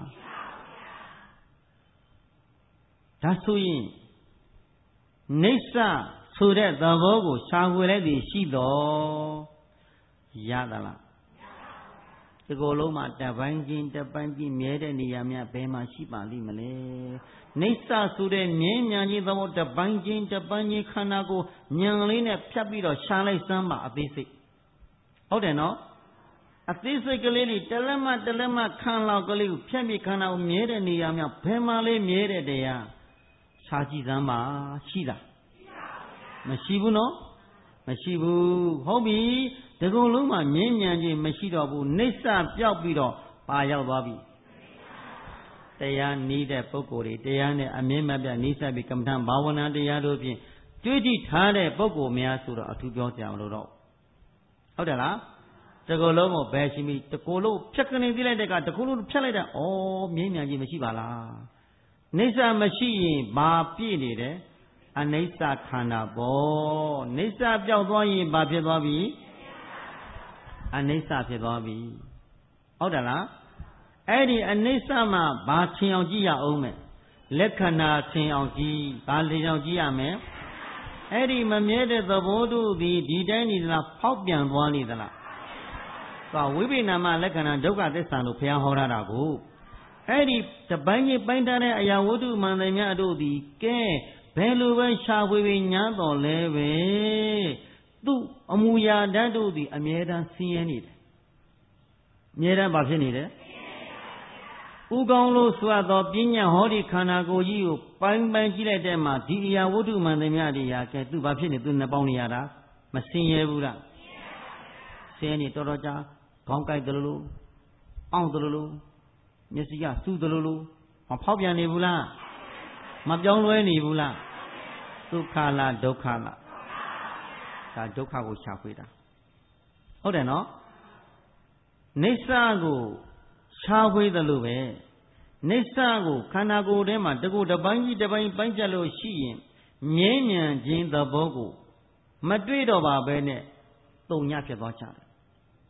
ဒါဆိုရင်နိစ္စဆိုတဲ့သဘောကိုရှာဖွေလိုက်ပြီးရှိတော့ရသလားဒီကိုယ်လုံးမှာတပိုင်းချင်းတပိုင်းချင်းမြဲတဲ့နေရာများဘယ်မှာရှိပါလိမ့်မလဲနိစ္စဆိုတဲ့မြဲမြံခြင်းသဘောတပိုင်းချင်းတပိုင်းချင်းခန္ဓာကိုဉာဏ်လေးနဲ့ဖြတ်ပြီးတော့ရှာလိုက်စမ်းပါအသေးစိတ်ဟုတ်တယ်နော်အသေးစိတ်ကလေးတွေတလက်မတလက်မခံလောက်ကလေးကိုဖြတ်ပြီးခန္ဓာကိုမြဲတဲ့နေရာများဘယ်မှာလဲမြဲတဲ့တရားရှားကြည့်စမ်းပါရှိလားမရှိဘူးနော်မရှိဘူးဟုတ်ပြီဒီကုံလုံးမှာမြင်းမြန်ခြင်းမရှိတော့ဘူးနိစ္စပြောက်ပြီးတော့ပါရောက်သွားပြီတရားနီးတဲ့ပုဂ္ဂိုလ်တွေတရားနဲ့အမြင့်မပြတ်နီးစပ်ပြီးကမ္မထဘာဝနာတရားတို့ဖြင့်တွေးကြည့်ထားတဲ့ပုဂ္ဂိုလ်များဆိုတော့အထူးပြောကြမလို့တော့ဟုတ်တယ်လားဒီကုံလုံးကိုဘယ်ရှိမိဒီကုံလုံးဖြတ်ကနေသိလိုက်တဲ့ကဒီကုံလုံးဖြတ်လိုက်တာဩမြင်းမြန်ခြင်းမရှိပါလားနိစ္စမရှိရင်ဘာပြည့်နေတယ်အနိစ္စခန္ဓာပေါ့နိစ္စပြောက်သွားရင်ဘာဖြစ်သွားပြီအနိစ္စဖြစ်သွားပြီဟုတ်တယ်လားအဲ့ဒီအနိစ္စမှာဘာထင်အောင်ကြည့်ရအောင်မယ်လက္ခဏာထင်အောင်ကြည့်ဘာထင်အောင်ကြည့်ရမယ်အဲ့ဒီမမြဲတဲ့သဘောတို့သည်ဒီတိုင်းနေသလားဖောက်ပြန်သွားနေသလားသွားဝိပိနာမလက္ခဏာဒုက္ခသစ္စာလို့ဘုရားဟောထားတာကိုအဲ့ဒီတပိုင်းကြီးပိုင်းထားတဲ့အရာဝတ္ထုမှန်တယ်များတို့သည်ကဲဘယ်လိုပဲရှာဖွေပြီးညားတော်လဲပဲသူ့အမူအရာဓာတ်တို့သည်အမြဲတမ်းဆင်းရဲနေတယ်အမြဲတမ်းဘာဖြစ်နေတယ်ဥကောင်းလို့ဆိုသောပညာဟောဒီခန္ဓာကိုယ်ကြီးကိုပိုင်းပိုင်းကြည့်လိုက်တဲ့မှာဒီအရာဝတ္ထုမှန်တယ်များတွေရာကဲသူဘာဖြစ်နေသူနှစ်ပေါင်းနေရတာမဆင်းရဲဘူးလားဆင်းရဲနေတော်တော်ကြာခေါင်းကိုက်တယ်လို့အောင့်တယ်လို့မျက်စိကစူးတယ်လို့မဖောက်ပြန်နေဘူးလားမပြောင်းလဲနေဘူးလားဒုက္ခလားဒုက္ခလားဒါဒုက္ခကိုရှာဖွေတာဟုတ်တယ်နော်နိစ္စကိုရှာဖွေတယ်လို့ပဲနိစ္စကိုခန္ဓာကိုယ်ထဲမှာတကူတပိုင်းကြီးတပိုင်းပိုင်းပြတ်လို့ရှိရင်မြဲမြံခြင်းသဘောကိုမတွေ့တော့ပါပဲနဲ့တုံညဖြစ်သွားကြတယ်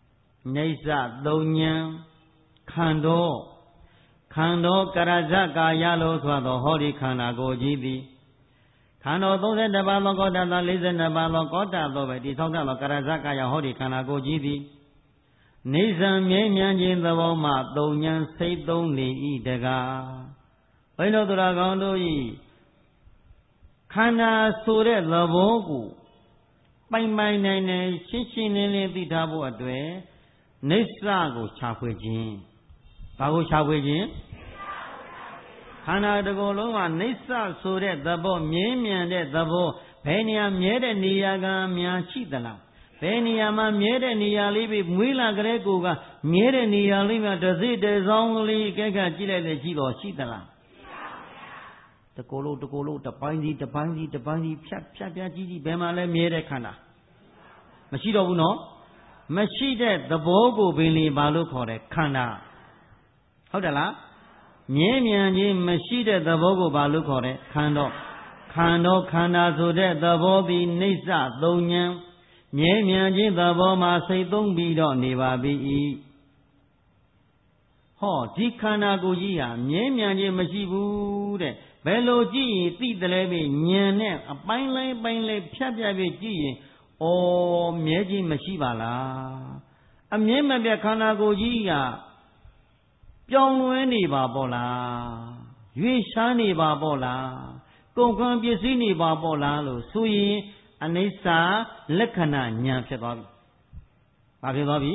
နေသသုံးဉဏ်ခန္တောခန္တောကရဇကာယလို့ဆိုသောဟောဒီခန္ဓာကိုယ်ကြီးသည်ခန္ဓာသုံး၁ ပါးသောကောတသော၄၂ ပါးသောကောတသောပဲတိဆောက်သောကရဇကာယဟောဒီခန္ဓာကိုယ်ကြီးသည်နေဇံမြဲမြံခြင်းသဘောမှသုံးဉဏ်စိတ်သုံးနေ၏တကားဘိန်းတော်သူတော်ကောင်းတို့၏ခန္ဓာဆိုတဲ့သဘောကိုပိုင်ပိုင်နိုင်နိုင်ရှင်းရှင်းလင်းလင်းသိထားဖို့အတွက်နိစ္စကိုခြာဖွေခြင်းဘာကိုခြာဖွေခြင်းခန္ဓာတစ်ခုလုံးကနိစ္စဆိုတဲ့သဘောမြဲမြံတဲ့သဘောဘယ်နေရာမြဲတဲ့နေရာကများရှိသလားဘယ်နေရာမှာမြဲတဲ့နေရာလေးပဲမွေးလာကြတဲ့ကိုကမြဲတဲ့နေရာလေးမှာတစ်စိတ်တစ်စောင်းကလေးကြက်ကြကြည့်လိုက်လေရှိတော့ရှိသလားတကိုယ်လုံးတကိုယ်လုံးတပိုင်းစီတပိုင်းစီတပိုင်းစီဖြတ်ဖြတ်ပြကြည့်ကြည့်ဘယ်မှာလဲမြဲတဲ့ခန္ဓာမရှိတော့ဘူးနော်မရှိတဲ့သဘောကိုပင်လေဘာလို့ခေါ်တယ်ခန္ဓာဟုတ်တယ်လားမြဲမြံခြင်းမရှိတဲ့သဘောကိုဘာလို့ခေါ်တယ်ခန္ဓာခန္ဓာခန္ဓာဆိုတဲ့သဘောသည်နိစ္စသုံးဉဏ်မြဲမြံခြင်းသဘောမှာစိတ်သုံးပြီးတော့နေပါပြီဟောဒီခန္ဓာကိုယ်ကြီးဟာမြဲမြံခြင်းမရှိဘူးတဲ့ဘယ်လိုကြည့်ရင်သိတယ်လဲပဲဉာဏ်နဲ့အပိုင်းလိုက်ပိုင်းလိုက်ဖြတ်ပြပြကြည့်ရင်ဩမြဲခြင်းမရှိပါလားအမြဲမပြတ်ခန္ဓာကိုယ်ကြီးကပြောင်းလဲနေပါပေါ့လားရွေ့ရှားနေပါပေါ့လားကုန်ကံပစ္စည်းနေပါပေါ့လားလို့ဆိုရင်အနိစ္စလက္ခဏာဉာဏ်ဖြစ်သွားပြီဘာဖြစ်သွားပြီ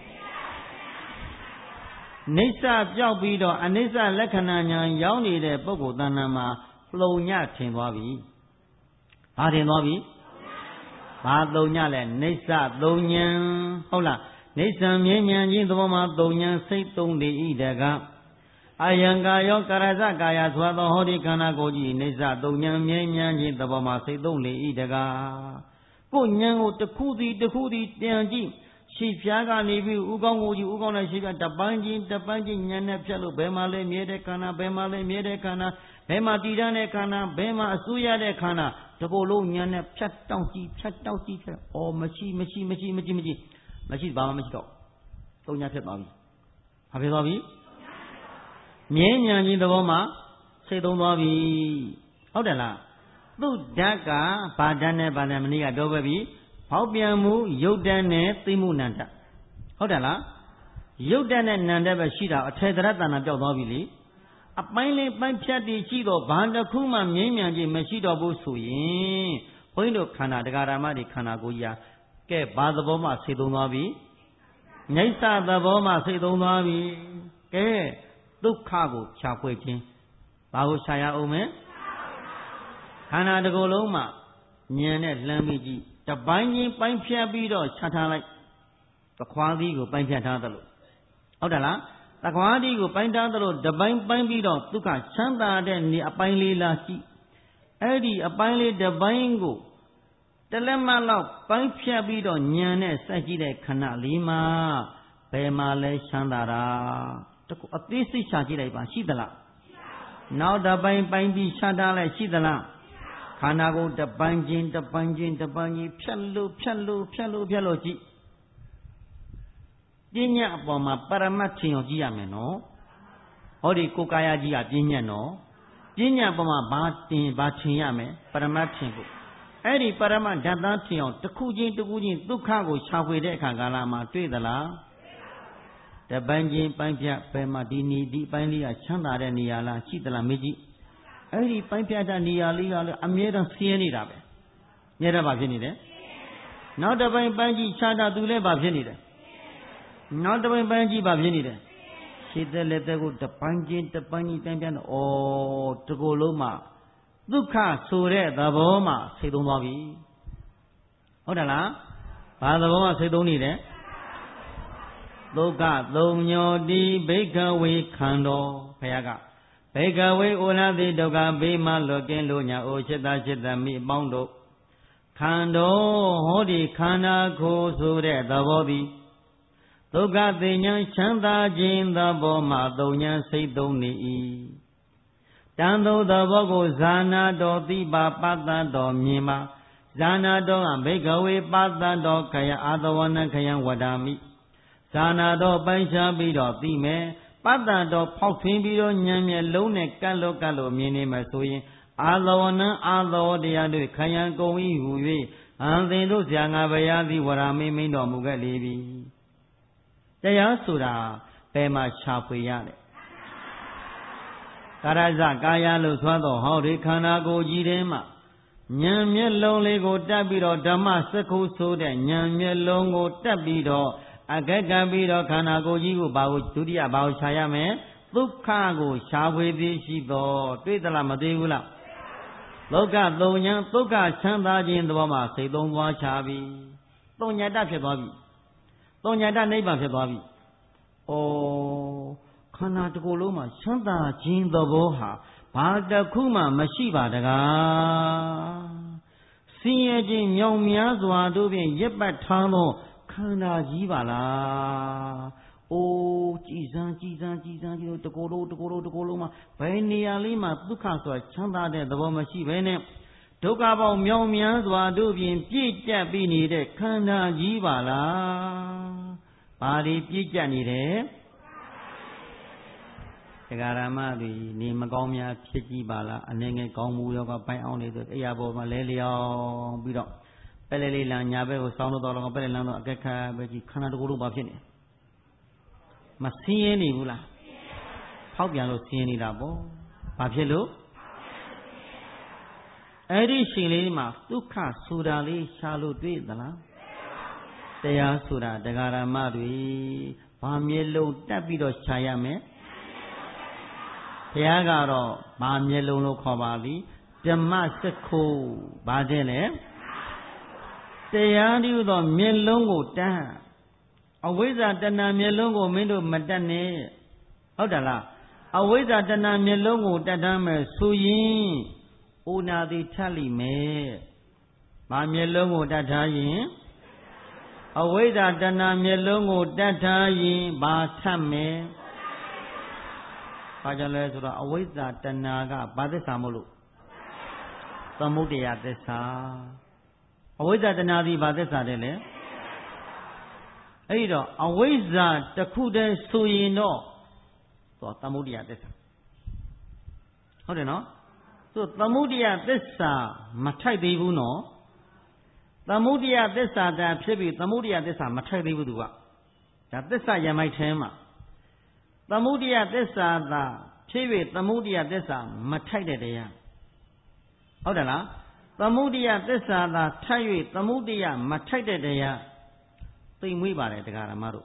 နိစ္စပြောက်ပြီးတော့အနိစ္စလက္ခဏာဉာဏ်ရောက်နေတဲ့ပုဂ္ဂိုလ်တဏ္ဍာမှာလုံညထင်သွားပြီဘာထင်သွားပြီဘာလုံညလဲနိစ္စသုံးဉဏ်ဟုတ်လားနိစ္စမြဲမြံခြင်းသဘောမှာသုံးဉဏ်စိတ်သုံးလေဤတကားအာယံကာယောကာရဇကာယဆိုသောဟောဒီခန္ဓာကိုယ်ကြီးနိစ္စသုံးဉဏ်မြဲမြံခြင်းသဘောမှာစိတ်သုံးလေဤတကားကိုဉဏ်ကိုတစ်ခုစီတစ်ခုစီပြန်ကြည့်ရှေ့ဖြားကနေပြီးဥကောင်းကိုကြီးဥကောင်းနဲ့ရှေ့ဖြားတပန်းချင်းတပန်းချင်းဉာဏ်နဲ့ဖြတ်လို့ဘယ်မှာလဲမြဲတဲ့ခန္ဓာဘယ်မှာလဲမြဲတဲ့ခန္ဓာဘယ်မှာတည်တံ့တဲ့ခန္ဓာဘယ်မှာအစိုးရတဲ့ခန္ဓာဒီကိုယ်လုံးဉာဏ်နဲ့ဖြတ်တောင့်ကြည့်ဖြတ်တောင့်ကြည့်ဖြတ်အော်မရှိမရှိမရှိမရှိမရှိမရှိဘာမှမရှိတော့သုံးဉာဏ်ဖြစ်သွားပြီဘာဖြစ်သွားပြီမြဲဉာဏ်ကြီးသဘောမှာစိတ်သုံးသွားပြီဟုတ်တယ်လားသူ့ဓာတ်ကဘာဓာတ်နဲ့ဘာနဲ့မနည်းကတော့ပဲပြီဖောက်ပြန်မှုယုတ်တန်းနဲ့သိမှုနန္တဟုတ်တယ်လားယုတ်တန်းနဲ့နန္တပဲရှိတာအထေတရတဏ္ဍပျောက်သွားပြီလေအပိုင်းလေးပိုင်းဖြတ်တည်ရှိတော့ဘာတစ်ခုမှမြဲမြံခြင်းမရှိတော့ဘူးဆိုရင်ဘုန်းကြီးတို့ခန္ဓာတရားဓမ္မတွေခန္ဓာကိုယ်ကြီးကဲဘာသဘောမှစိတ်သုံးသွားပြီနိစ္စသဘောမှစိတ်သုံးသွားပြီကဲဒုက္ခကိုခြာဖွေခြင်းဘာကိုခြာရအောင်မဲခန္ဓာတစ်ခုလုံးမှာဉာဏ်နဲ့လှမ်းပြီးကြည့်တပိုင်းချင်းပိုင်းဖြတ်ပြီးတော့ခြာထားလိုက်သခွားသီးကိုပိုင်းဖြတ်ထားသလိုဟုတ်တယ်လားသခွားသီးကိုပိုင်းထားသလိုတပိုင်းပိုင်းပြီးတော့ဒုက္ခချမ်းသာတဲ့နေအပိုင်းလေးလားကြည့်အဲ့ဒီအပိုင်းလေးတပိုင်းကိုတလက်မလောက်ပိုင်းဖြတ်ပြီးတော့ဉာဏ်နဲ့စိုက်ကြည့်တဲ့ခဏလေးမှာဘယ်မှာလဲချမ်းသာတာတကူအသေးစိတ်ချကြည့်လိုက်ပါရှိသလားနောက်တပိုင်းပိုင်းပြီးချထားလိုက်ရှိသလားခန္ဓာကိုတပိုင်းချင်းတပိုင်းချင်းတပိုင်းချင်းဖြတ်လို့ဖြတ်လို့ဖြတ်လို့ဖြတ်လို့ကြည့်ပညာအပေါ်မှာပရမတ်ထင်အောင်ကြည့်ရမယ်နော်ဟောဒီကိုယ်ကာယကြီးကပညာနော်ပညာအပေါ်မှာဘာတင်ဘာထင်ရမယ်ပရမတ်ထင်ဖို့အဲ့ဒီပရမတ်ဓာတ်သားထင်အောင်တစ်ခုချင်းတစ်ခုချင်းဒုက္ခကိုရှာဖွေတဲ့အခါကာလမှာတွေ့သလားတပိုင်းချင်းပိုင်းဖြတ်ဘယ်မှာဒီနေဒီပိုင်းလေးကချမ်းသာတဲ့နေရာလားရှိသလားမေးကြည့်အဲ့ဒီပိုင်းဖြတ်တဲ့နေရာလေးကလည်းအမြဲတမ်းဆင်းရဲနေတာပဲမြဲတမ်းဘာဖြစ်နေလဲနောက်တစ်ပိုင်းပိုင်းကြီးခြားတာသူလည်းဘာဖြစ်နေလဲနောက်တစ်ပိုင်းပိုင်းကြီးဘာဖြစ်နေလဲရှေ့သက်လက်သက်ကိုတပိုင်းချင်းတပိုင်းကြီးတိုင်းပြန်တော့ဩဒီကိုယ်လုံးမှာဒုက္ခဆိုတဲ့သဘောမှာစိတ်သုံးသွားပြီဟုတ်တယ်လားဘာသဘောမှာစိတ်သုံးနေလဲဒုက္ခသုံးညောတိဘိက္ခဝေခန္တောဘုရားကဘိက္ခဝေဩလတိဒုက္ခဘေးမှလွတ်ကင်းလို့ညာအိုစိတ္တစိတ္တမိအပေါင်းတို့ခန္တောဟောဒီခန္ဓာကိုယ်ဆိုတဲ့သဘောသည်ဒုက္ခသိဉ္ဇချမ်းသာခြင်းသဘောမှသုံးဉ္ဇစိတ်သုံးနေ၏တန်သုံးသဘောကိုဇာနာတော်သိပါပတ္တတော်မြင်ပါဇာနာတော်ကဘိက္ခဝေပတ္တတော်ခယအာသဝနခယံဝဒာမိဇာနာတော်ပိုင်းခြားပြီးတော့သိမယ်ပတ္တတော်ဖောက်ထွင်းပြီးတော့ဉာဏ်မျက်လုံးနဲ့ကတ်လို့ကတ်လို့မြင်နေမှဆိုရင်အာသောနံအာသောတရားတို့ခယံကုန်ဤဟူ၍အံသင်တို့ဆရာငါဘုရားသည်ဝရမေမိန်တော်မူခဲ့လေပြီတရားဆိုတာဘယ်မှာရှာဖွေရလဲကာရဇကာယလို့ဆိုတော့ဟောဒီခန္ဓာကိုယ်ကြီးထဲမှာဉာဏ်မျက်လုံးလေးကိုတက်ပြီးတော့ဓမ္မစက္ခုဆိုတဲ့ဉာဏ်မျက်လုံးကိုတက်ပြီးတော့အကက်ကပြီးတော့ခန္ဓာကိုယ်ကြီးကိုဘာကိုဒုတိယဘာကိုရှာရမယ်ဒုက္ခကိုရှာဖွေပြီးရှိတော့တွေ့သလားမသိဘူးလားဒုက္ခသုံးဉာဏ်ဒုက္ခချမ်းသာခြင်းသဘောမှာစိတ်သုံးသွားချပြီသုံးဉာဏ်တဖြစ်သွားပြီသုံးဉာဏ်တနိဗ္ဗာန်ဖြစ်သွားပြီဩခန္ဓာတစ်ခုလုံးမှာချမ်းသာခြင်းသဘောဟာဘာတစ်ခုမှမရှိပါတကားဆင်းရဲခြင်းမြောင်များစွာတို့ဖြင့်ရပ်ပတ်ထားသောခန္ဓာကြီးပါလားအိုးကြည်စမ်းကြည်စမ်းကြည်စမ်းကြည်လို့တကိုယ်လုံးတကိုယ်လုံးတကိုယ်လုံးမှာဘယ်နေရာလေးမှာဒုက္ခဆိုတာချမ်းသာတဲ့သဘောမရှိဘဲနဲ့ဒုက္ခပေါင်းမြောင်များစွာတို့ဖြင့်ပြည့်ကျက်ပြီးနေတဲ့ခန္ဓာကြီးပါလားဘာတွေပြည့်ကျက်နေတယ်တရားဓမ္မတွေနေမကောင်းများဖြစ်ကြည့်ပါလားအနေငယ်ကောင်းမှုရောကပိုင်အောင်နေဆိုအရာပေါ်မှာလဲလျောင်းပြီးတော့ပဲလေလေးလံညာဘက်ကိုစောင်းလို့တော့တော့ပဲလေလံတော့အကက်ခါပဲကြည့်ခန္ဓာတစ်ခုလုံးဘာဖြစ်နေမဆင်းရဲနေဘူးလားဖောက်ပြန်လို့ဆင်းရဲနေတာပေါ့ဘာဖြစ်လို့အဲ့ဒီရှင်လေးမှာဒုက္ခဆိုတာလေးရှာလို့တွေ့သလားတရားဆိုတာတရားဓမ္မတွေဘာမျက်လုံးတက်ပြီးတော့ရှာရမယ်ဘုရားကတော့ဘာမျက်လုံးလို့ခေါ်ပါလိဓမ္မစက္ခုဘာတဲ့လဲတရားဒီသောမျက်လုံးကိုတန်းအဝိဇ္ဇာတဏမျက်လုံးကိုမင်းတို့မတက်နဲ့ဟုတ်တယ်လားအဝိဇ္ဇာတဏမျက်လုံးကိုတက်တမ်းမယ်ဆိုရင်ဩနာတိထက်လိမယ်ဘာမျက်လုံးကိုတက်ထားရင်အဝိဇ္ဇာတဏမျက်လုံးကိုတက်ထားရင်ဘာထပ်မယ်ဘာကြောင့်လဲဆိုတော့အဝိဇ္ဇာတဏကဘာသစ္စာမို့လို့သမုဒယသစ္စာအဝိဇ္ဇာတဏသည်ဘာသစ္စာတဲ့လဲအဲ့တော့အဝိဇ္ဇာတစ်ခုတည်းဆိုရင်တော့သောသမုဒယသစ္စာဟုတ်တယ်နော်ဆိုသမုဒယသစ္စာမထိုက်သေးဘူးနော်သမုဒယသစ္စာတည်းဖြစ်ပြီးသမုဒယသစ္စာမထိုက်သေးဘူးသူကဒါသစ္စာရမိုက်ထဲမှာသမုဒယသစ္စာသာဖြစ်၍သမုဒယသစ္စာမထိုက်တဲ့တရားဟုတ်တယ်လားသမုဒယသစ္စာသာထိုက်၍သမုဒယမထိုက်တဲ့တရားသိမွေးပါတယ်တရားဓမ္မတို့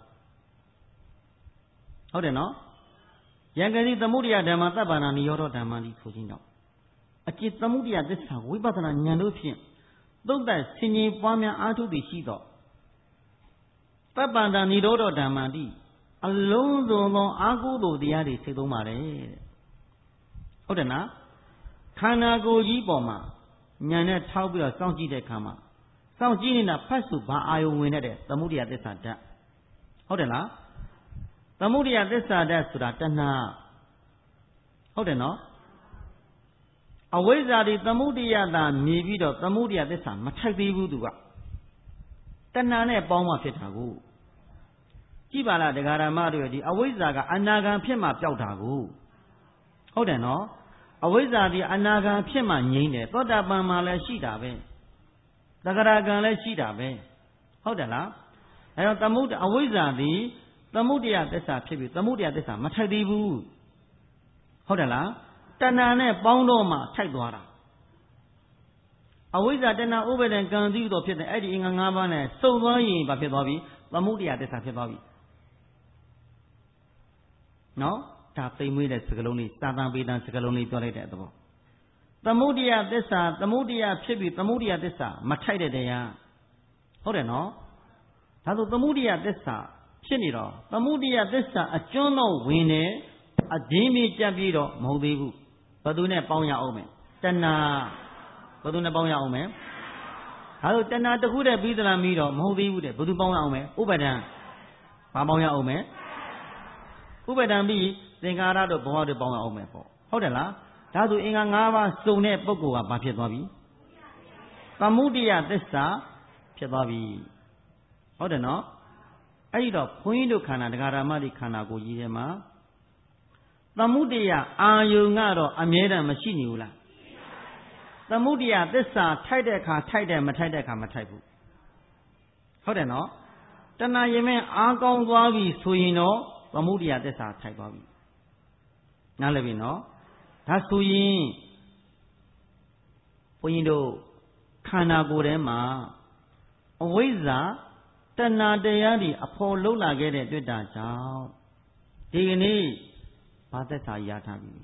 ဟုတ်တယ်နော်ယံကတိသမုဒယဓမ္မသဗ္ဗနာနိရောဓဓမ္မတိဆိုခြင်းကြောင့်အจิตသမုဒယသစ္စာဝိပဿနာဉာဏ်တို့ဖြင့်သုတ်တဆင်ញင်ပွားများအားထုတ်သည်ရှိသောသဗ္ဗန္တာနိရောဓဓမ္မတိအလုံးစုံသောအာဟုသောတရားတွေစိတ်သုံးပါတယ်ဟုတ်တယ်နော်ခန္ဓာကိုယ်ကြီးပေါ်မှာဉာဏ်နဲ့ထောက်ပြီးတော့စောင့်ကြည့်တဲ့အခါမှာစောင့်ကြည့်နေတာဖတ်စုဘာအာယုံဝင်တဲ့သမုဒယသစ္စာဓာတ်ဟုတ်တယ်လားသမုဒယသစ္စာဓာတ်ဆိုတာတဏှာဟုတ်တယ်နော်အဝိဇ္ဇာဒီသမုဒယသာမြည်ပြီးတော့သမုဒယသစ္စာမထိုက်သေးဘူးသူကတဏှာနဲ့ပေါင်းမှဖြစ်တာကိုကြည့်ပါလားတရားဓမ္မတို့ဒီအဝိဇ္ဇာကအနာဂံဖြစ်မှပျောက်တာကိုဟုတ်တယ်နော်အဝိဇ္ဇာဒီအနာဂံဖြစ်မှငြိမ့်တယ်သောတာပန်မှာလည်းရှိတာပဲသဂရကံလည်းရှိတာပဲဟုတ်တယ်လားအဲတော့သမုဒ္ဒအဝိဇ္ဇာဒီသမုဒယသစ္စာဖြစ်ပြီးသမုဒယသစ္စာမထိုက်သေးဘူးဟုတ်တယ်လားတဏှာနဲ့ပေါင်းတော့မှထိုက်သွားတာအဝိဇ္ဇာတဏှာဥပါဒံကံသီးတော့ဖြစ်တဲ့အဲ့ဒီအင်္ဂါ၅ပါးနဲ့စုံသွားရင်ဘာဖြစ်သွားပြီသမုဒယသစ္စာဖြစ်သွားပြီနော်ဒါသိမ့်မွေးတဲ့စကားလုံးလေးစာသံပေတံစကားလုံးလေးပြောလိုက်တဲ့သဘောသမုဒယသစ္စာသမုဒယဖြစ်ပြီးသမုဒယသစ္စာမထိုက်တဲ့တရားဟုတ်တယ်နော်ဒါဆိုသမုဒယသစ္စာဖြစ်နေတော့သမုဒယသစ္စာအကျွန်းတော့ဝင်တယ်အဒင်းမြေကြက်ပြီးတော့မဟုတ်သေးဘူးဘယ်သူနဲ့ပေါင်းရအောင်မယ်တဏှာဘယ်သူနဲ့ပေါင်းရအောင်မယ်ဒါဆိုတဏှာတစ်ခုတည်းပြီးသလားပြီးတော့မဟုတ်သေးဘူးတဲ့ဘယ်သူပေါင်းရအောင်မယ်ဥပါဒံဘာပေါင်းရအောင်မယ်ဥပါဒံပြီးသင်္ခါရတို့ဘဝတို့ပေါင်းရအောင်မယ်ပေါ့ဟုတ်တယ်လားဒါဆိုအင်္ဂါ၅ပါးစုံတဲ့ပုဂ္ဂိုလ်ကဘာဖြစ်သွားပြီသမုဒယသစ္စာဖြစ်သွားပြီဟုတ်တယ်နော်အဲ့တော့ဘုန်းကြီးတို့ခန္ဓာတရားဓမ္မတွေခန္ဓာကိုယ်ကြီးထဲမှာသမုဒယအာယုံကတော့အမြဲတမ်းမရှိနေဘူးလားသမုဒယသစ္စာထိုက်တဲ့အခါထိုက်တယ်မထိုက်တဲ့အခါမထိုက်ဘူးဟုတ်တယ်နော်တဏှာရင်မဲ့အားကောင်းသွားပြီဆိုရင်တော့သမုဒယသစ္စာထိုက်သွားပြီနားလည်ပြီနော်ဒါဆိုရင်ဘုန်းကြီးတို့ခန္ဓာကိုယ်ထဲမှာအဝိဇ္ဇာတဏှာတရားတွေအဖော်လုံးလာခဲ့တဲ့တွေ့တာကြောင့်ဒီကနေ့ဘာသက်သာရထားပြီ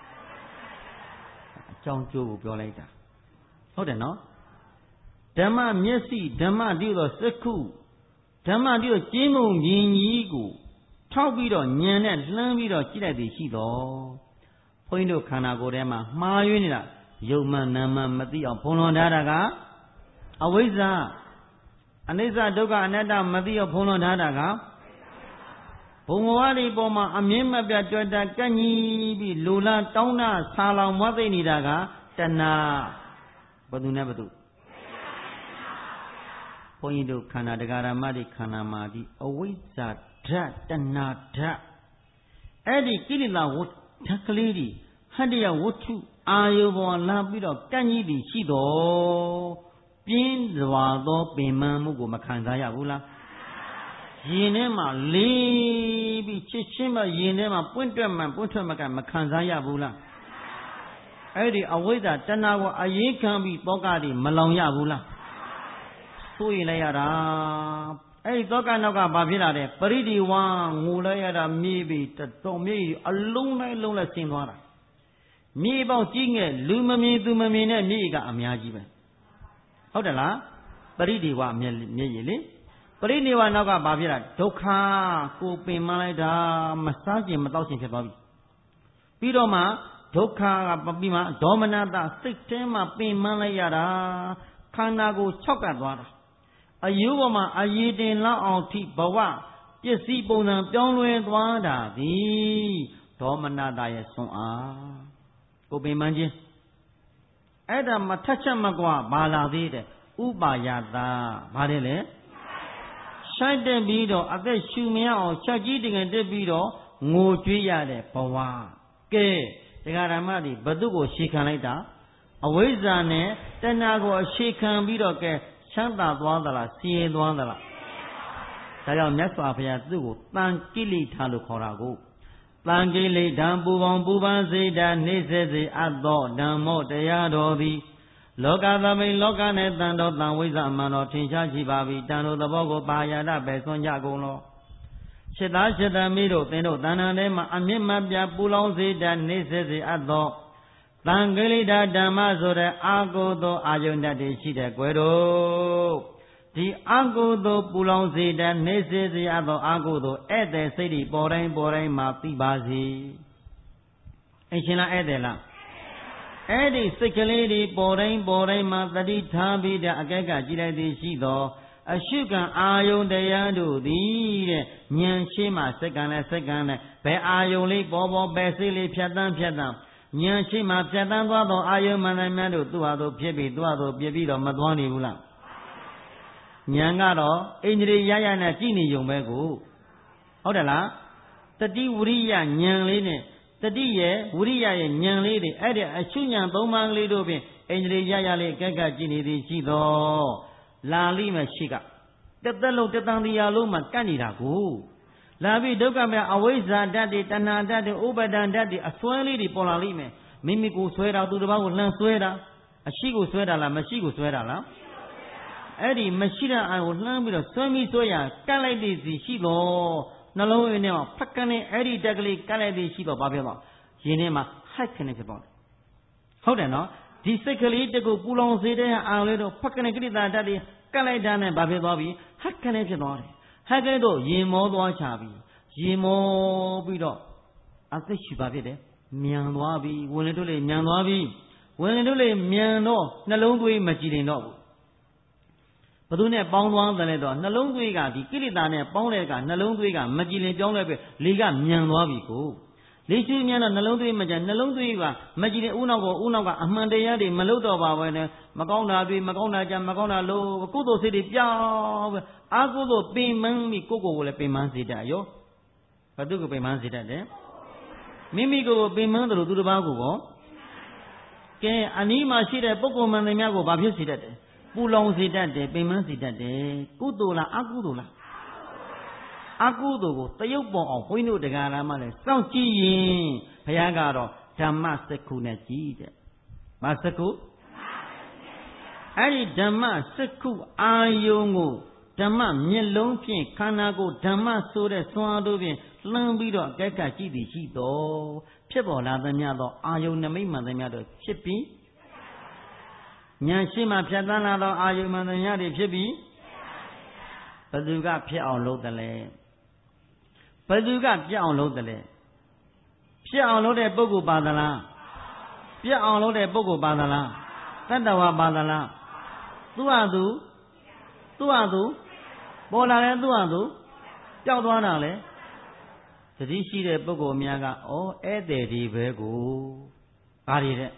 အကြောင်းကျိုးကိုပြောလိုက်တာဟုတ်တယ်နော်ဓမ္မမျက်စိဓမ္မတည်းသောစက္ခုဓမ္မတည်းသောကျင်းမုံမြင်ကြီးကိုထောက်ပြီးတော့ညံနဲ့လှမ်းပြီးတော့ကြည့်လိုက်သည်ရှိတော်ဘုန်းကြီးတို့ခန္ဓာကိုယ်ထဲမှာမှားယွင်းနေတာယုံမှန်နာမှန်မသိအောင်ဘုံလွန်ထားတာကအဝိဇ္ဇာအနိစ္စဒုက္ခအနတ္တမသိအောင်ဘုံလွန်ထားတာကဘုံဘဝဒီပေါ်မှာအမြင့်မပြတ်ကြွတာကန့်ကြီးပြီးလူလာတောင်းတာဆာလောင်မသိနေတာကတဏှာဘယ်သူနဲ့ဘယ်သူဘုန်းကြီးတို့ခန္ဓာတရားဓမ္မတွေခန္ဓာမှာဒီအဝိဇ္ဇာဓာတ်တဏှာဓာတ်အဲ့ဒီကိလေသာဝဋ်ဓာတ်ကလေးတွေဟတ္တယဝတ္ထုအာယုဘောလာပြီးတော့ကန့်ကြီးပြီးရှိတော်ပြင်းစွာသောပင်ပန်းမှုကိုမခံစားရဘူးလားရင်ထဲမှာလေးပြီးချစ်ချင်းမရင်ထဲမှာပွင့်တွက်မှပွင့်ထွက်မှကမခံစားရဘူးလားအဲ့ဒီအဝိဇ္ဇာတဏှာကိုအရေးခံပြီးတောကတွေမလောင်ရဘူးလားဆိုရင်လည်းရတာအဲ့ဒီတောကနောက်ကဘာဖြစ်လာတဲ့ပရိဒီဝါငိုလိုက်ရတာမြေပြီးတော်မြေအလုံးလိုက်လုံးလိုက်ဆင်းသွားတာမြေပေါက်ကြီးငယ်လူမမြင်သူမမြင်တဲ့မြေကအများကြီးပဲဟုတ်တယ်လားပရိဒီဝါမြေမြေကြီးလေပရိနိဗ္ဗာန်နောက်ကဘာဖြစ်လာဒုက္ခကိုပင်မလိုက်တာမစားခြင်းမတော့ခြင်းဖြစ်သွားပြီပြီးတော့မှဒုက္ခကပြီးမှဒေါမနတစိတ်ထဲမှာပင်မလိုက်ရတာခန္ဓာကို၆ကပ်သွားတာအယုပေါ်မှာအယည်တင်လောက်အောင်ထိဘဝပစ္စည်းပုံစံပြောင်းလဲသွားတာသည်ဒေါမနတရဲ့ဆွမ်းအားကိုပင်မခြင်းအဲ့ဒါမထက်ချက်မကွာဘာလာသေးတယ်ဥပါယတာဘာလဲလဲရှိုက်တက်ပြီးတော့အသက်ရှူမရအောင်ချက်ကြီးတင်ငယ်တက်ပြီးတော့ငိုကြွေးရတဲ့ဘဝကဲတရားဓမ္မတွေဘသူကိုရှေခံလိုက်တာအဝိဇ္ဇာနဲ့တဏှာကိုရှေခံပြီးတော့ကဲချမ်းသာသွားသလားဆင်းရဲသွားသလားဒါကြောင့်မြတ်စွာဘုရားသူ့ကိုတန်ကိလေသာလို့ခေါ်တာကိုတန်ကိလေသာပူပေါင်းပူပန်းစေတာနေစေစေအပ်သောဓမ္မောတရားတော်သည်လောကသမိန်လောကနဲ့တန်တော်တန်ဝိဇ္ဇာမှန်တော်ထင်ရှားရှိပါပြီတန်တော်သဘောကိုပါရဒပဲဆွမ်းကြကုန်လောရှစ်သားရှစ်သမီးတို့သင်တို့တဏ္ဍာထဲမှာအမြင့်မပြပူလောင်စေတတ်နေစေစေအပ်သောတန်ကိလေသာဓမ္မဆိုတဲ့အာဟုသောအာယုန်တတ်တွေရှိတဲ့ကွယ်တို့ဒီအာဟုသောပူလောင်စေတတ်နေစေစေအပ်သောအာဟုသောဧည့်သည်စိတ်တွေပေါ်တိုင်းပေါ်တိုင်းမှာသိပါစေအရှင်လားဧည့်သည်လားအဲ့ဒီစိတ်ကလေးတွေပေါ်တိုင်းပေါ်တိုင်းမှာတတိထားပြီးတဲ့အကဲကကြည့်လိုက်သည်ရှိသောအရှုခံအာယုန်တရားတို့သည်တဲ့ဉာဏ်ရှိမှစက္ကန့်နဲ့စက္ကန့်နဲ့ဘယ်အာယုန်လေးပေါ်ပေါ်ပဲစိလေးဖြတ်တန်းဖြတ်တန်းဉာဏ်ရှိမှဖြတ်တန်းသွားသောအာယုန်မှန်တယ်များတို့သူ့ဟာသူဖြစ်ပြီးသူ့ဟာသူပြပြီးတော့မသွားနေဘူးလားဉာဏ်ကတော့အိန္ဒြေရရနဲ့ကြည်နေုံပဲကိုဟုတ်တယ်လားတတိဝရိယဉာဏ်လေးနဲ့တတိရဲ့ဝိရိယရဲ့ဉာဏ်လေးတွေအဲ့ဒီအရှုဉာဏ်သုံးပါးကလေးတို့ဖြင့်အိန္ဒြေရရလေးအကဲကကြည်နေသည်ရှိသောလာလိမရှိကတက်တက်လုံးတက်တန်တရားလုံးမှာကတ်နေတာကိုလာပြီးဒုက္ခမဲ့အဝိဇ္ဇာဓာတ်တွေတဏှာဓာတ်တွေဥပါဒံဓာတ်တွေအစွဲလေးတွေပေါ်လာလိမ့်မယ်မိမိကိုဆွဲတာသူတစ်ပါးကိုလှမ်းဆွဲတာအရှိကိုဆွဲတာလားမရှိကိုဆွဲတာလားအဲ့ဒီမရှိတဲ့အာကိုလှမ်းပြီးတော့ဆွဲမိဆွဲရကတ်လိုက်သည်စီရှိတော့နှလုံးရင်းထဲမှာဖက်ကနေအဲ့ဒီတက်ကလေးကတ်လိုက်သည်ရှိတော့ဘာဖြစ်သွားရင်ထဲမှာဟိုက်ခနဲ့ဖြစ်သွားတယ်ဟုတ်တယ်နော်ဒီစိတ်ကလေးတကူပူလောင်စေတဲ့အာလေးတော့ဖက်ကနေကိလေသာဓာတ်တွေကတ်လိုက်တာနဲ့ဘာဖြစ်သွားပြီဟက်ခနဲ့ဖြစ်သွားတယ်ဟက်ကလေးတော့ရင်မောသွားချပြီရင်မောပြီးတော့အသက်ရှူပါဖြစ်တယ်မြန်သွားပြီဝင်လေတို့လေမြန်သွားပြီဝင်လေတို့လေမြန်တော့နှလုံးသွေးမကြည်ရင်တော့ဘူးဘယ်သူနဲ့ပေါင်းသွားတယ်လဲတော့နှလုံးသွေးကဒီကိလေသာနဲ့ပေါင်းတဲ့ကနှလုံးသွေးကမကြည်လင်ပြောင်းလဲပဲလေကမြန်သွားပြီကိုလေရှုမြန်တော့နှလုံးသွေးမကြနှလုံးသွေးကမကြည့်တဲ့ဦးနောက်ကိုဦးနောက်ကအမှန်တရားတွေမလုပ်တော့ပါပဲနဲ့မကောင်းတာတွေမကောင်းတာကြမကောင်းတာလို့ကုသိုလ်စိတ်တွေပြောင်းပဲအာကုသိုလ်ပင်မပြီးကိုကိုကိုလည်းပင်မစေတတ်ရောဘာသူကိုပင်မစေတတ်တယ်မိမိကိုပင်မတယ်လို့သူတစ်ပါးကိုကောကဲအနီးမှာရှိတဲ့ပုဂ္ဂိုလ်မှန်သမျှကိုဘာဖြစ်စေတတ်တယ်ပူလောင်စေတတ်တယ်ပင်မစေတတ်တယ်ကုသိုလ်လားအကုသိုလ်လားအကုသိုလ်ကိုတရုပ်ပေါ်အောင်ဘုန်းကြီးတို့တရားနာမှလည်းစောင့်ကြည့်ရင်ဘုရားကတော့ဓမ္မစက္ခုနဲ့ကြည်တဲ့။မစက္ခုအဲ့ဒီဓမ္မစက္ခုအာယုံကိုဓမ္မမျက်လုံးဖြင့်ခန္ဓာကိုယ်ဓမ္မဆိုတဲ့စွမ်းအားတို့ဖြင့်လှမ်းပြီးတော့အကဲကကြည့်သည်ရှိတော်ဖြစ်ပေါ်လာသမျှသောအာယုံနမိတ်မှန်သမျှတို့ဖြစ်ပြီးဉာဏ်ရှိမှဖြတ်သန်းလာသောအာယုံမှန်သမျှတွေဖြစ်ပြီးဘယ်သူကဖြစ်အောင်လုပ်တယ်လဲဘယ်သူကပြတ်အောင်လုပ်တယ်လဲပြတ်အောင်လုပ်တဲ့ပုဂ္ဂိုလ်ပါသလားပြတ်အောင်လုပ်တဲ့ပုဂ္ဂိုလ်ပါသလားတတ္တဝါပါသလားသူ့ဟာသူသူ့ဟာသူပေါ်လာတဲ့သူ့ဟာသူပျောက်သွားတာလေသတိရှိတဲ့ပုဂ္ဂိုလ်များကဩဧည့်သည်ဒီပဲကိုဘာတွေတဲ့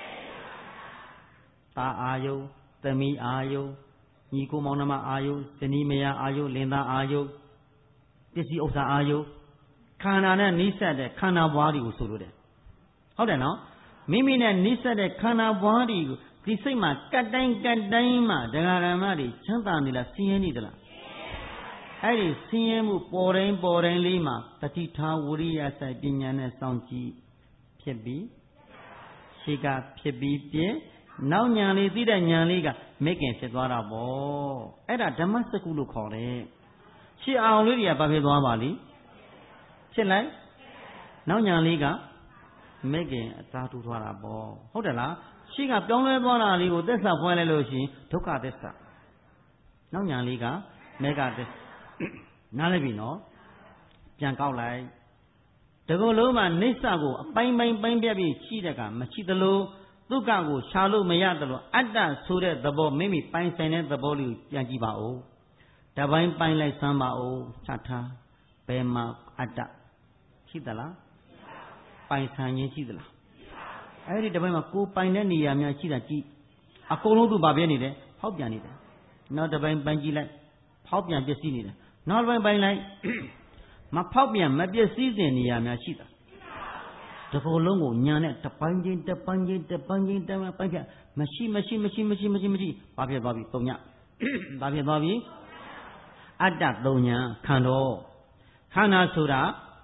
တာအာယုသမီးအာယုညီကိုမောင်နှမအာယုဇနီးမယားအာယုလင်သားအာယုပစ္စည်းဥစ္စာအာယုခန္ဓာနဲ့နိစ္စတဲ့ခန္ဓာဘွားတွေကိုဆိုလိုတယ်ဟုတ်တယ်နော်မိမိနဲ့နိစ္စတဲ့ခန္ဓာဘွားတွေကိုဒီစိတ်မှာကတ်တိုင်းကတ်တိုင်းမှာဒကာရမတွေချမ်းသာနေလားဆင်းရဲနေသလားအဲ့ဒီဆင်းရဲမှုပေါ်တိုင်းပေါ်တိုင်းလေးမှာတတိထားဝရိယစိုက်ပညာနဲ့စောင့်ကြည့်ဖြစ်ပြီးရှိကဖြစ်ပြီးပြည့်နောက်ညာလေးသိတဲ့ညာလေးကမိခင်ဖြစ်သွားတာပေါ့အဲ့ဒါဓမ္မစကုလို့ခေါ်တယ်ရှင်းအောင်လေးတွေကဘာဖြစ်သွားပါလိဖြစ်လိုက်နောက်ညာလေးကမိခင်အသာတူသွားတာပေါ့ဟုတ်တယ်လားရှင်းကပြောင်းလဲသွားတာလေးကိုသစ္စာဖွင့်လိုက်လို့ရှိရင်ဒုက္ခသစ္စာနောက်ညာလေးကမေဃသစ္စာနားလည်ပြီနော်ပြန်ကောက်လိုက်တကုလုံးမှာနိစ္စကိုအပိုင်းပိုင်းပိုင်းပြပြီးရှိတဲ့ကမရှိသလိုဒုက္ခကိုရှာလို့မရသလိုအတ္တဆိုတဲ့သဘောမိမိပိုင်ဆိုင်တဲ့သဘောလေးကိုပြန်ကြည့်ပါဦးတပိုင်းပိုင်းလိုက်စမ်းပါဦးချထားဘယ်မှာအတ္တရှိသလားပိုင်ဆိုင်ခြင်းရှိသလားအဲ့ဒီတပိုင်းမှာကိုယ်ပိုင်တဲ့နေရာများရှိတာကြည့်အကုန်လုံးသူဘာပြနေတယ်ဖောက်ပြန်နေတယ်နောက်တပိုင်းပိုင်းကြည့်လိုက်ဖောက်ပြန်ပျက်စီးနေတယ်နောက်တပိုင်းပိုင်းလိုက်မဖောက်ပြန်မပျက်စီးတဲ့နေရာများရှိတာတကိုယ်လုံးကိုညာနဲ့တပိုင်းချင်းတပိုင်းချင်းတပိုင်းချင်းတပိုင်းပိုင်းပြမရှိမရှိမရှိမရှိမရှိမရှိဘာဖြစ်သွားပြီသုံးညဘာဖြစ်သွားပြီအတ္တသုံးညာခန္ဓာခန္ဓာဆိုတာ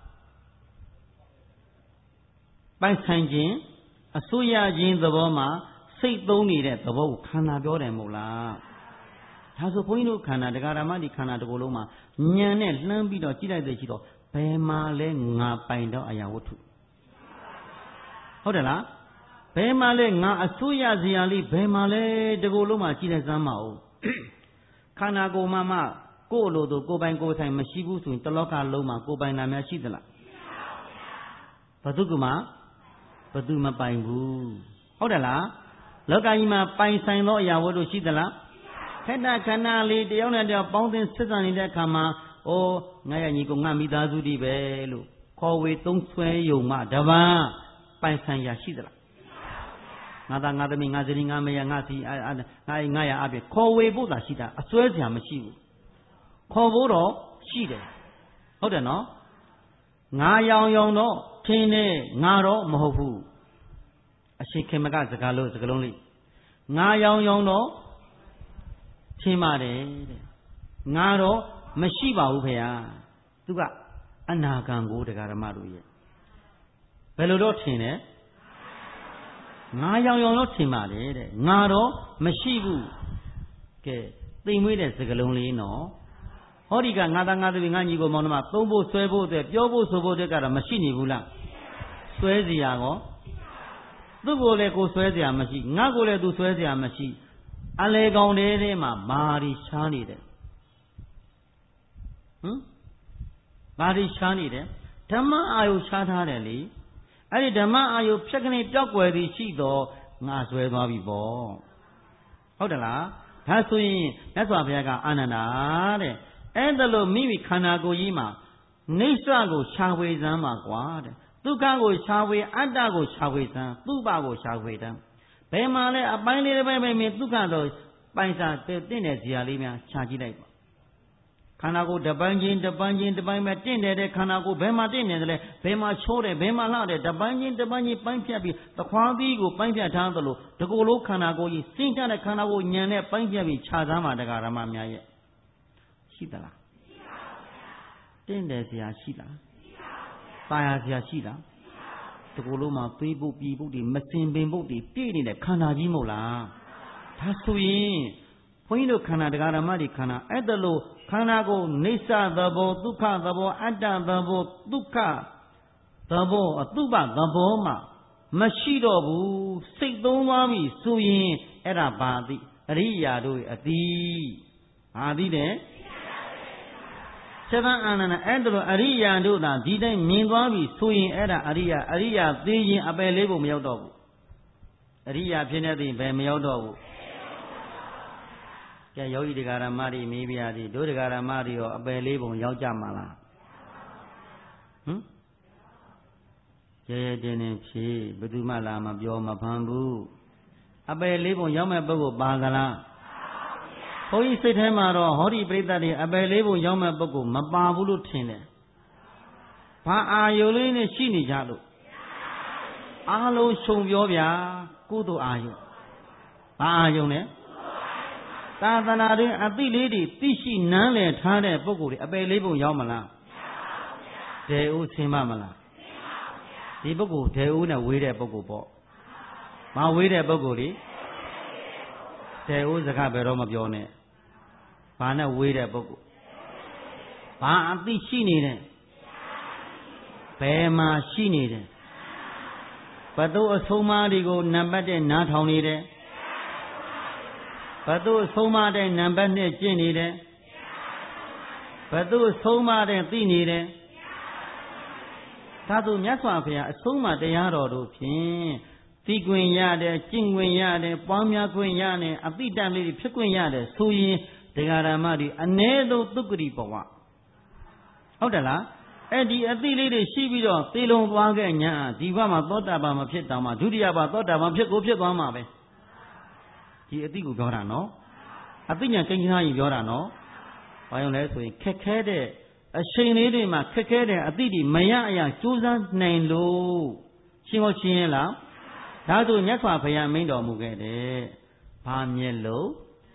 ပိုင်ဆိုင်ခြင်းအစိုးရခြင်းသဘောမှာစိတ်သုံးနေတဲ့သဘောကိုခန္ဓာပြောတယ်မဟုတ်လားဒါဆိုဘုန်းကြီးတို့ခန္ဓာတရားဓမ္မဒီခန္ဓာတစ်ခုလုံးမှာဉာဏ်နဲ့လှမ်းပြီးတော့ကြည့်လိုက်တဲ့ရှိတော့ဘယ်မှာလဲငါပိုင်တော့အရာဝတ္ထုဟုတ်တယ်လားဘယ်မှာလဲငါအစိုးရစရာလေးဘယ်မှာလဲတကူလုံးမှာကြည့်လိုက်စမ်းပါဦးခန္ဓာကိုယ်မှာမှကိုယ်လိုသူကိုယ်ပိုင်ကိုယ်ဆိုင်မရှိဘူးဆိုရင်တလောကလုံးမှာကိုယ်ပိုင်နာများရှိသလားဘယ်သူကမှဘယ်သူမပိုင်ဘူးဟုတ်တယ်လားလောကကြီးမှာပိုင်ဆိုင်သောအရာဝတ္ထုရှိသလားခက်တာခန္ဓာလေးတယောက်နဲ့တယောက်ပေါင်းသင်းဆက်ဆံနေတဲ့အခါမှာအိုးငါရညီကိုငါမိသားစုတည်းပဲလို့ခေါ်ဝေသုံးဆွဲယုံမှတပန်းပိုင်ဆိုင်ရာရှိသလားငါသားငါသမီးငါစရီငါမယားငါစီငါငါရအပြည့်ခေါ်ဝေဖို့သာရှိတာအစွဲစရာမရှိဘူးခေါ်ဖို့တော့ရှိတယ်ဟုတ်တယ်နော်ငါရောင်ရောင်တော့ထင်းနေငါတော့မဟုတ်ဘူးအရှင်ခေမကစကားလို့စကားလုံးလေးငါရောင်ရောင်တော့ထင်းပါတယ်တဲ့ငါတော့မရှိပါဘူးဖေဟာသူကအနာဂံကိုတရားဓမ္မတို့ရဲ့ဘယ်လိုတော့ထင်တယ်ငါရောင်ရောင်တော့ထင်ပါတယ်တဲ့ငါတော့မရှိဘူးကဲသိမွေးတဲ့စကားလုံးလေးနော်ဟောဒီကငါသားငါသမီးငါညီကိုမောင်နှမသုံးဖို့ဆွဲဖို့အတွက်ပြောဖို့ဆိုဖို့အတွက်ကတော့မရှိနေဘူးလားဆွဲစရာကောသူ့ကိုယ်လည်းကိုဆွဲစရာမရှိငါကိုယ်လည်းသူဆွဲစရာမရှိအလေကောင်တဲထဲမှာမာရီရှားနေတယ်ဟမ်မာရီရှားနေတယ်ဓမ္မအာယုရှားထားတယ်လေအဲ့ဒီဓမ္မအာယုဖြတ်ကနေပြောက်ွယ်သည်ရှိတော့ငါဆွဲသွားပြီပေါ့ဟုတ်တယ်လားဒါဆိုရင်မြတ်စွာဘုရားကအာနန္ဒာတဲ့အဲ့ဒါလို့မိမိခန္ဓာကိုယ်ကြီးမှာနေဆကိုရှားဝေစမ်းပါကွာတဲ့ဒုက္ခကိုရှာဖွေအတ္တကိုရှာဖွေစမ်းသူ့ဘာကိုရှာဖွေတမ်းဘယ်မှာလဲအပိုင်းလေးတစ်ပိုင်းပဲမြင်ဒုက္ခတော့ပိုင်စားတင့်တဲ့ဇာလေးများခြာကြည့်လိုက်ပါခန္ဓာကိုယ်တစ်ပိုင်းချင်းတစ်ပိုင်းချင်းတစ်ပိုင်းပဲတင့်တယ်တဲ့ခန္ဓာကိုယ်ဘယ်မှာတင့်နေတယ်လဲဘယ်မှာချိုးတယ်ဘယ်မှာလှတယ်တစ်ပိုင်းချင်းတစ်ပိုင်းချင်းပိုင်းဖြတ်ပြီးသခွားသီးကိုပိုင်းဖြတ်ထားသလိုတကူလုံးခန္ဓာကိုယ်ကြီးစင်ကြတဲ့ခန္ဓာကိုယ်ညံနဲ့ပိုင်းဖြတ်ပြီးခြာသားမှာတရားဓမ္မများရဲ့ရှိသလားရှိပါဘူးဗျာတင့်တယ်ဇာရှိလားရှိပါဘူးဗျာตายဇာရှိလားတကူလုံးမှာပေးဖို့ပြည်ဖို့ဒီမစင်ပင်ဖို့ဒီပြည့်နေတဲ့ခန္ဓာကြီးမဟုတ်လားဒါဆိုရင်ဘုန်းကြီးတို့ခန္ဓာတရားဓမ္မတွေခန္ဓာအဲ့ဒါလို့ခန္ဓာကိုနေဆသဘောဒုက္ခသဘောအတ္တသဘောဒုက္ခသဘောအတုပသဘောမှာမရှိတော့ဘူးစိတ်သုံးသွားပြီဆိုရင်အဲ့ဒါဘာသိအရိယာတို့ရဲ့အတိဘာသိတယ်သဗ္ဗအာနန္ဒအဲ့ဒါလို့အရိယာတို့သာဒီတိုင်းမြင်သွားပြီဆိုရင်အဲ့ဒါအရိယာအရိယာသိရင်အပယ်လေးဖို့မရောက်တော့ဘူးအရိယာဖြစ်နေသည်ဘယ်မရောက်တော့ဘူးကဲယောဂီတရားဓမ္မတွေမေးပြရသည်တို့တရားဓမ္မတွေရောအပယ်လေးပုံရောက်ကြမှာလားဟမ်ရဲရဲတင်းတင်းဖြေဘယ်သူမှလာမပြောမဖမ်းဘူးအပယ်လေးပုံရောက်မဲ့ပုဂ္ဂိုလ်ပါကလားဘုန်းကြီးစိတ်ထဲမှာတော့ဟောဒီပြိဿတွေအပယ်လေးပုံရောက်မဲ့ပုဂ္ဂိုလ်မပါဘူးလို့ထင်တယ်ဘာအာယုလေးနဲ့ရှိနေကြလို့အားလုံးရှုံပြောဗျာကုသိုလ်အာယုဘာအာယုလဲသာသနာတွင်အသိလေးတွေသိရှိနန်းလည်ထားတဲ့ပုဂ္ဂိုလ်တွေအပယ်လေးပုံရောက်မလားဒေဥဆင်းမမလားဒီပုဂ္ဂိုလ်ဒေဥနဲ့ဝေးတဲ့ပုဂ္ဂိုလ်ပေါ့မဝေးတဲ့ပုဂ္ဂိုလ်တွေဒေဥစကားဘယ်တော့မပြောနဲ့ဘာနဲ့ဝေးတဲ့ပုဂ္ဂိုလ်ဘာအသိရှိနေတယ်ဘယ်မှာရှိနေတယ်ဘသူအဆုံးမတွေကိုနံပါတ်တဲ့နားထောင်နေတယ်ဘသူဆုံးမတဲ့နံပါတ်နဲ့ကျင့်နေတယ်ဘသူဆုံးမတဲ့သိနေတယ်သာသူမြတ်စွာဘုရားအဆုံးအမတရားတော်တို့ဖြင့်သိခွင့်ရတယ်ကျင့်ခွင့်ရတယ်ပွားများခွင့်ရတယ်အတိတ်တလေးတွေဖြစ်ခွင့်ရတယ်ဆိုရင်တရားဓမ္မတွေအ ਨੇ ဆုံးသုက္ကတိဘဝဟုတ်တယ်လားအဲ့ဒီအတိလေးတွေရှိပြီးတော့သေလုံသွားခဲ့ညာဒီဘဝမှာသောတာပန်မဖြစ်တောင်မှဒုတိယဘဝသောတာပန်ဖြစ်ကိုဖြစ်သွားမှာပဲဒီအတိကိုပြောတာနော်အတိညာကိန်းသားကြီးပြောတာနော်ဘာလို့လဲဆိုရင်ခက်ခဲတဲ့အချိန်လေးတွေမှာခက်ခဲတဲ့အတိတွေမရအရာကြိုးစားနိုင်လို့ရှင်းမရှင်းရလားဒါဆိုမြတ်စွာဘုရားမိန့်တော်မူခဲ့တယ်ဘာမျက်လုံး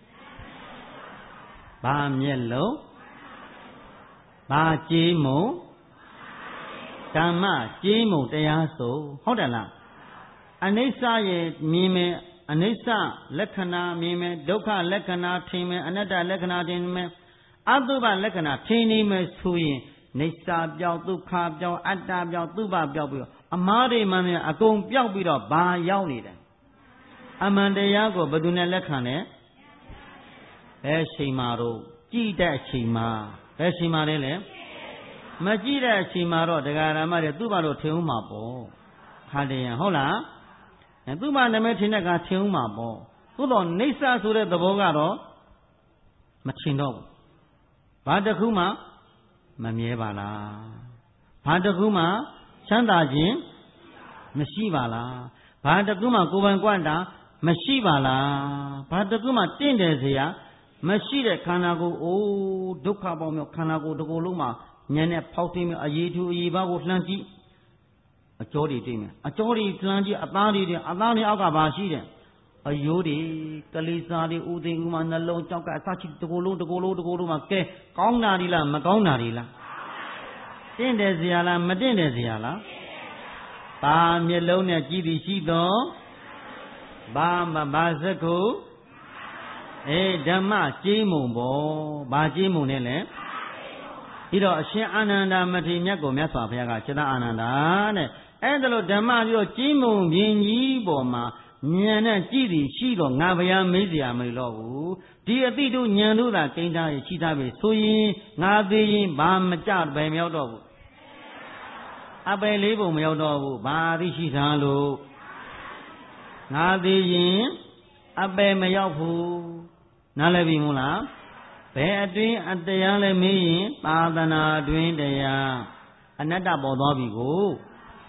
ဘာမျက်လုံးဘာကြေးမုံဓမ္မကြေးမုံတရားဆိုဟုတ်တယ်လားအနိစ္စရဲ့မြင်မယ်အနိစ္စလက္ခဏာမြင်မယ်ဒုက္ခလက္ခဏာထင်မယ်အနတ္တလက္ခဏာထင်မယ်အတုပလက္ခဏာထင်နေမယ်ဆိုရင်နိစ္စပြောင်းဒုက္ခပြောင်းအတ္တပြောင်းသုဘပြောင်းပြီးတော့အမှားတွေမှန်တယ်အကုန်ပြောင်းပြီးတော့ဘာရောက်နေတယ်အမှန်တရားကိုဘယ်သူနဲ့လက်ခံလဲဘယ်ချိန်မှာတော့ကြည့်တဲ့အချိန်မှာဘယ်ချိန်မှာလဲလဲမကြည့်တဲ့အချိန်မှာတော့တရားဓမ္မတွေသူ့ဘာလို့ထင်ဦးမှာပေါ့ခါတည်းရဟုတ်လားသူ့ဘာနာမည်ထင်တဲ့ကထင်ဦးမှာပေါ့သို့တော့နိစ္စဆိုတဲ့သဘောကတော့မထင်တော့ဘူးဘာတခုမှမမြဲပါလားဘာတခုမှချမ်းသာခြင်းမရှိပါလားဘာတခုမှကိုယ်ပိုင်ကွက်တာမရှိပါလားဘာတခုမှတင့်တယ်เสียမရှိတဲ့ခန္ဓာကိုယ်အိုးဒုက္ခပေါင်းမြောက်ခန္ဓာကိုယ်တစ်ခုလုံးမှာဉာဏ်နဲ့ဖောက်သိမ်းအရေးထူအရေးပါကိုလှမ်းကြည့်အကျော်တွေတွေ့မယ်အကျော်တွေလှမ်းကြည့်အသားတွေအသားတွေအောက်ကဘာရှိတယ်အယိုးတွေကလေးစားတွေဥသိဥမနှလုံးကြောက်ကအစချိတကိုယ်လုံးတကိုယ်လုံးတကိုယ်လုံးမှာကဲကောင်းတာဒီလားမကောင်းတာဒီလားတင့်တယ်เสียလားမတင့်တယ်เสียလားပါမျက်လုံးနဲ့ကြည့်ပြီးရှိတော့ဘာမဘာစကုအေးဓမ္မကြေးမုံပေါ့ဘာကြေးမုံနဲ့လဲပြီးတော့အရှင်အာနန္ဒာမထေရမြတ်ကိုမြတ်စွာဘုရားကစေတအာနန္ဒာတဲ့အဲ့ဒါလို့ဓမ္မပြီးတော့ကြေးမုံပြင်းကြီးပေါ်မှာဉာဏ်နဲ့ကြည့်ပြီးရှိတော့ငါဘုရားမေးစရာမလိုတော့ဘူးဒီအတိတို့ဉာဏ်တို့သာကိန်းသားရရှိသားပြီဆိုရင်ငါသေးရင်ဘာမကြပဲမရောက်တော့ဘူးအပယ်လေးပုံမရောက်တော့ဘူးဘာသိရှိသားလို့ငါသေးရင်အပယ်မရောက်ဘူးနားလည်ပြီမို့လားဘယ်အတွင်းအတရားလဲမေးရင်သာသနာအတွင်းတရားအနတ္တပေါ်သွားပြီကို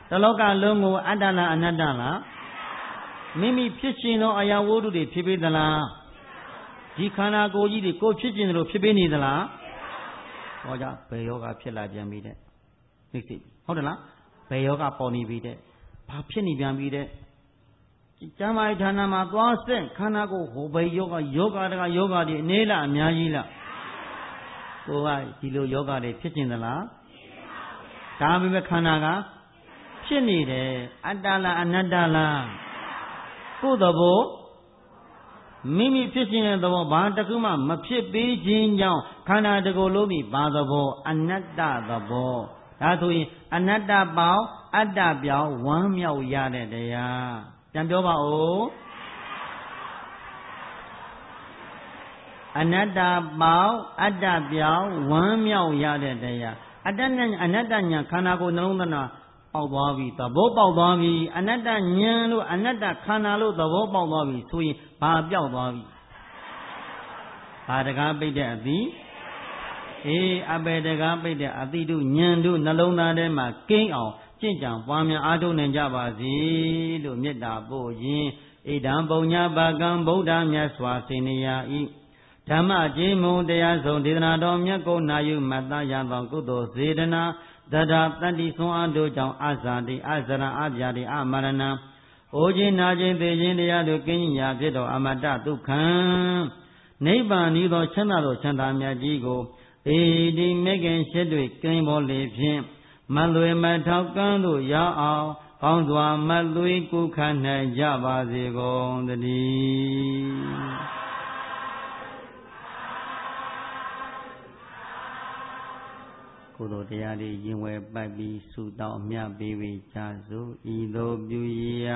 တလောကလုံးကိုအတ္တလားအနတ္တလားမိမိဖြစ်ရှင်သောအရာဝတ္ထုတွေဖြစ်ပေးသလားဒီခန္ဓာကိုယ်ကြီးတွေကိုဖြစ်ခြင်းလို့ဖြစ်ပေးနေသလားဟောကြဘယ်ယောဂဖြစ်လာပြန်ပြီတဲ့သိသိဟုတ်တယ်လားဘယ်ယောဂပေါ်နေပြီတဲ့ဘာဖြစ်နေပြန်ပြီတဲ့ကျမ်းမာရေးဌာနမှာသွားဆက်ခန္ဓာကိုယ်ဟိုဘယ်ယောဂယောဂတကယောဂတွေအနေလားအများကြီးလားကိုကဒီလိုယောဂတွေဖြစ်ခြင်းသလားဒါပေမဲ့ခန္ဓာကဖြစ်နေတယ်အတ္တလားအနတ္တလားကိုယ်သဘောမိမိဖြစ်ခြင်းတဲ့သဘောဘာတခုမှမဖြစ်ပေးခြင်းကြောင့်ခန္ဓာတစ်ခုလုံးဒီဘာသဘောအနတ္တသဘောဒါဆိုရင်အနတ္တပေါင်းအတ္တပြောင်းဝမ်းမြောက်ရတဲ့တရားပြန်ပြောပါဦးအနတ္တပေါင်းအတ္တပြောင်းဝမ်းမြောက်ရတဲ့တရားအတ္တနဲ့အနတ္တညာခန္ဓာကိုယ်နှလုံးသားပေါက်သွားပြီသဘောပေါက်သွားပြီအနတ္တဉာဏ်လို့အနတ္တခန္ဓာလို့သဘောပေါက်သွားပြီဆိုရင်ဘာပြောက်သွားပြီဘာတကားပိတ်တဲ့အသီးအေးအပေတကားပိတ်တဲ့အသီးတို့ဉာဏ်တို့နှလုံးသားထဲမှာကိန်းအောင်ကျင့်ကြံပွားများအားထုတ်နိုင်ကြပါစေလို့မေတ္တာပို့ရင်ဣဒံပုံညာပါကံဗုဒ္ဓမြတ်စွာစေနေယဤဓမ္မကြေမုံတရားဆုံးဒေသနာတော်မြတ်ကိုနာယူမတ္တရသောကုသိုလ်စေတနာသဒ္ဓတတ္တိဆွမ်းအားတို့ကြောင့်အဇာတိအဇရအပြာတိအမရဏံအိုခြင်းနာခြင်းသိခြင်းတရားတို့ကင်းညာဖြစ်တော်အမတ္တဒုက္ခံနိဗ္ဗာန်ဤသောချမ်းသာသောချမ်းသာမြတ်ကြီးကိုအေဒီမေခင်ရှိတွေ့ကင်းပေါ်လေဖြင့်မလွေမထောက်ကန်းသို့ရောက်အောင်ကောင်းစွာမလွေကုခနိုင်ကြပါစေကုန်သတည်းကုသိုလ်တရားတွေရင်ဝယ်ပိုက်ပြီးဆုတောင်းအမြတ်ပေးပြီးကြစို့ဤသို့ပြုရ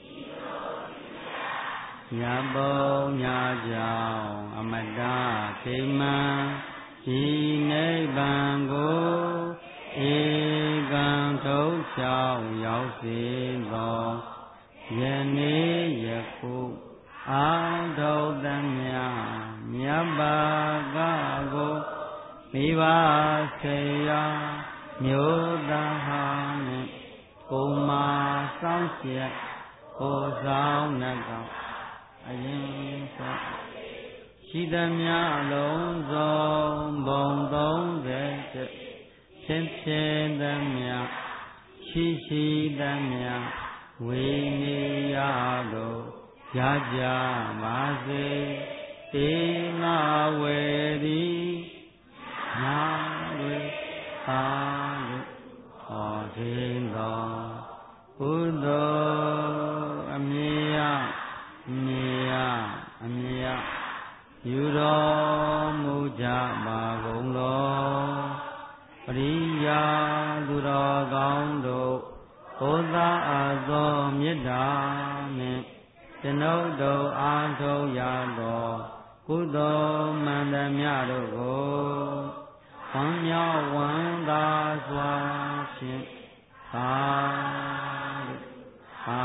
ညာပုံညာကြောင့်အမတ္တခေမံဒီနိဗ္ဗာန်ကိုဧကံထုတ်ချောင်းရောက်စေသောယနေ့ယခုအာထုတ်သမျှမြတ်ဘာကကိုမိဘဆေယမျိုးသားဟာနှင့်ကိုမာစောင့်ရှက်ကိုဆောင်နှကောင်အရင်သောရှိသမျှလုံးစုံဘုံသုံးဆယ်ဖြစ်ဖြစ်သမျှရှိရှိသမျှဝိနိယတို့ရကြပါစေဧငါဝေသည်နာဝေပါလို့ဟောခြင်းသောကုသိုလ်အမြတ်မြတ်အမြတ်ယူတော်မူကြပါကုန်လောပရိယာသူတော်ကောင်းတို့ဘုရားအသောမေတ္တာနှင့်ကျွန်ုပ်တို့အားထုတ်ရသောကုသိုလ်မှန်သမျှတို့ကိုဝမ်းမြောက်ဝမ်းသာစွာဖြင့်သာသာ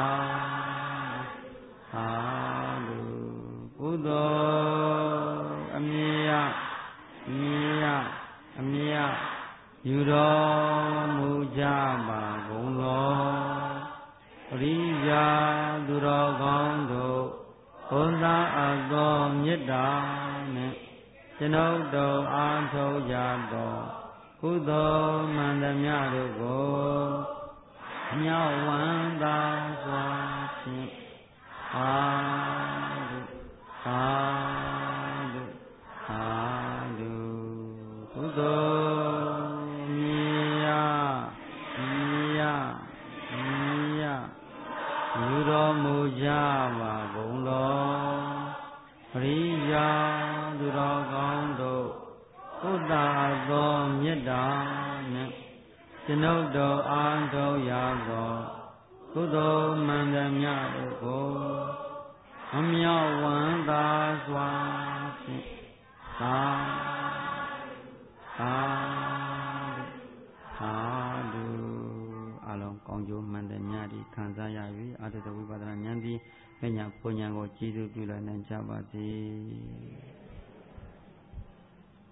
သာကုသိုလ်အမြတ်မြတ်အမြတ်ယူတော်မူကြပါကုန်လောပရိယာသူတော်ကောင်းတို့ဘုရားအသောမေတ္တာနှင့်ကျွန်ုပ်တို့အားထုတ်ကြသောကုသိုလ်မှန်သမျှတို့ကိုမြောက်ဝမ်းသာစွာဖြင့်အာတုအာတုအာတုကုသိုလ်မြတ်မြတ်မြတ်ယူတော်မူကြပါကုန်လောပရိယာသူတော်ကောင်းတို့ကုသသောမေတ္တာနှင့်ကျွန်ုပ်တို့အားထုတ်ရသောကုသိုလ်မှန်သမျှတို့ကိုအမြောက်ဝမ်းသာစွာဖြင့်သာသာသာဓုအလုံးကောင်းကျိုးမှန်သမျှဒီခံစားရ၍အာတတဝိပဿနာဉာဏ်သည်မညာပူဉာဏ်ကိုကြည်စုပြုလိုက်နိုင်ကြပါစေ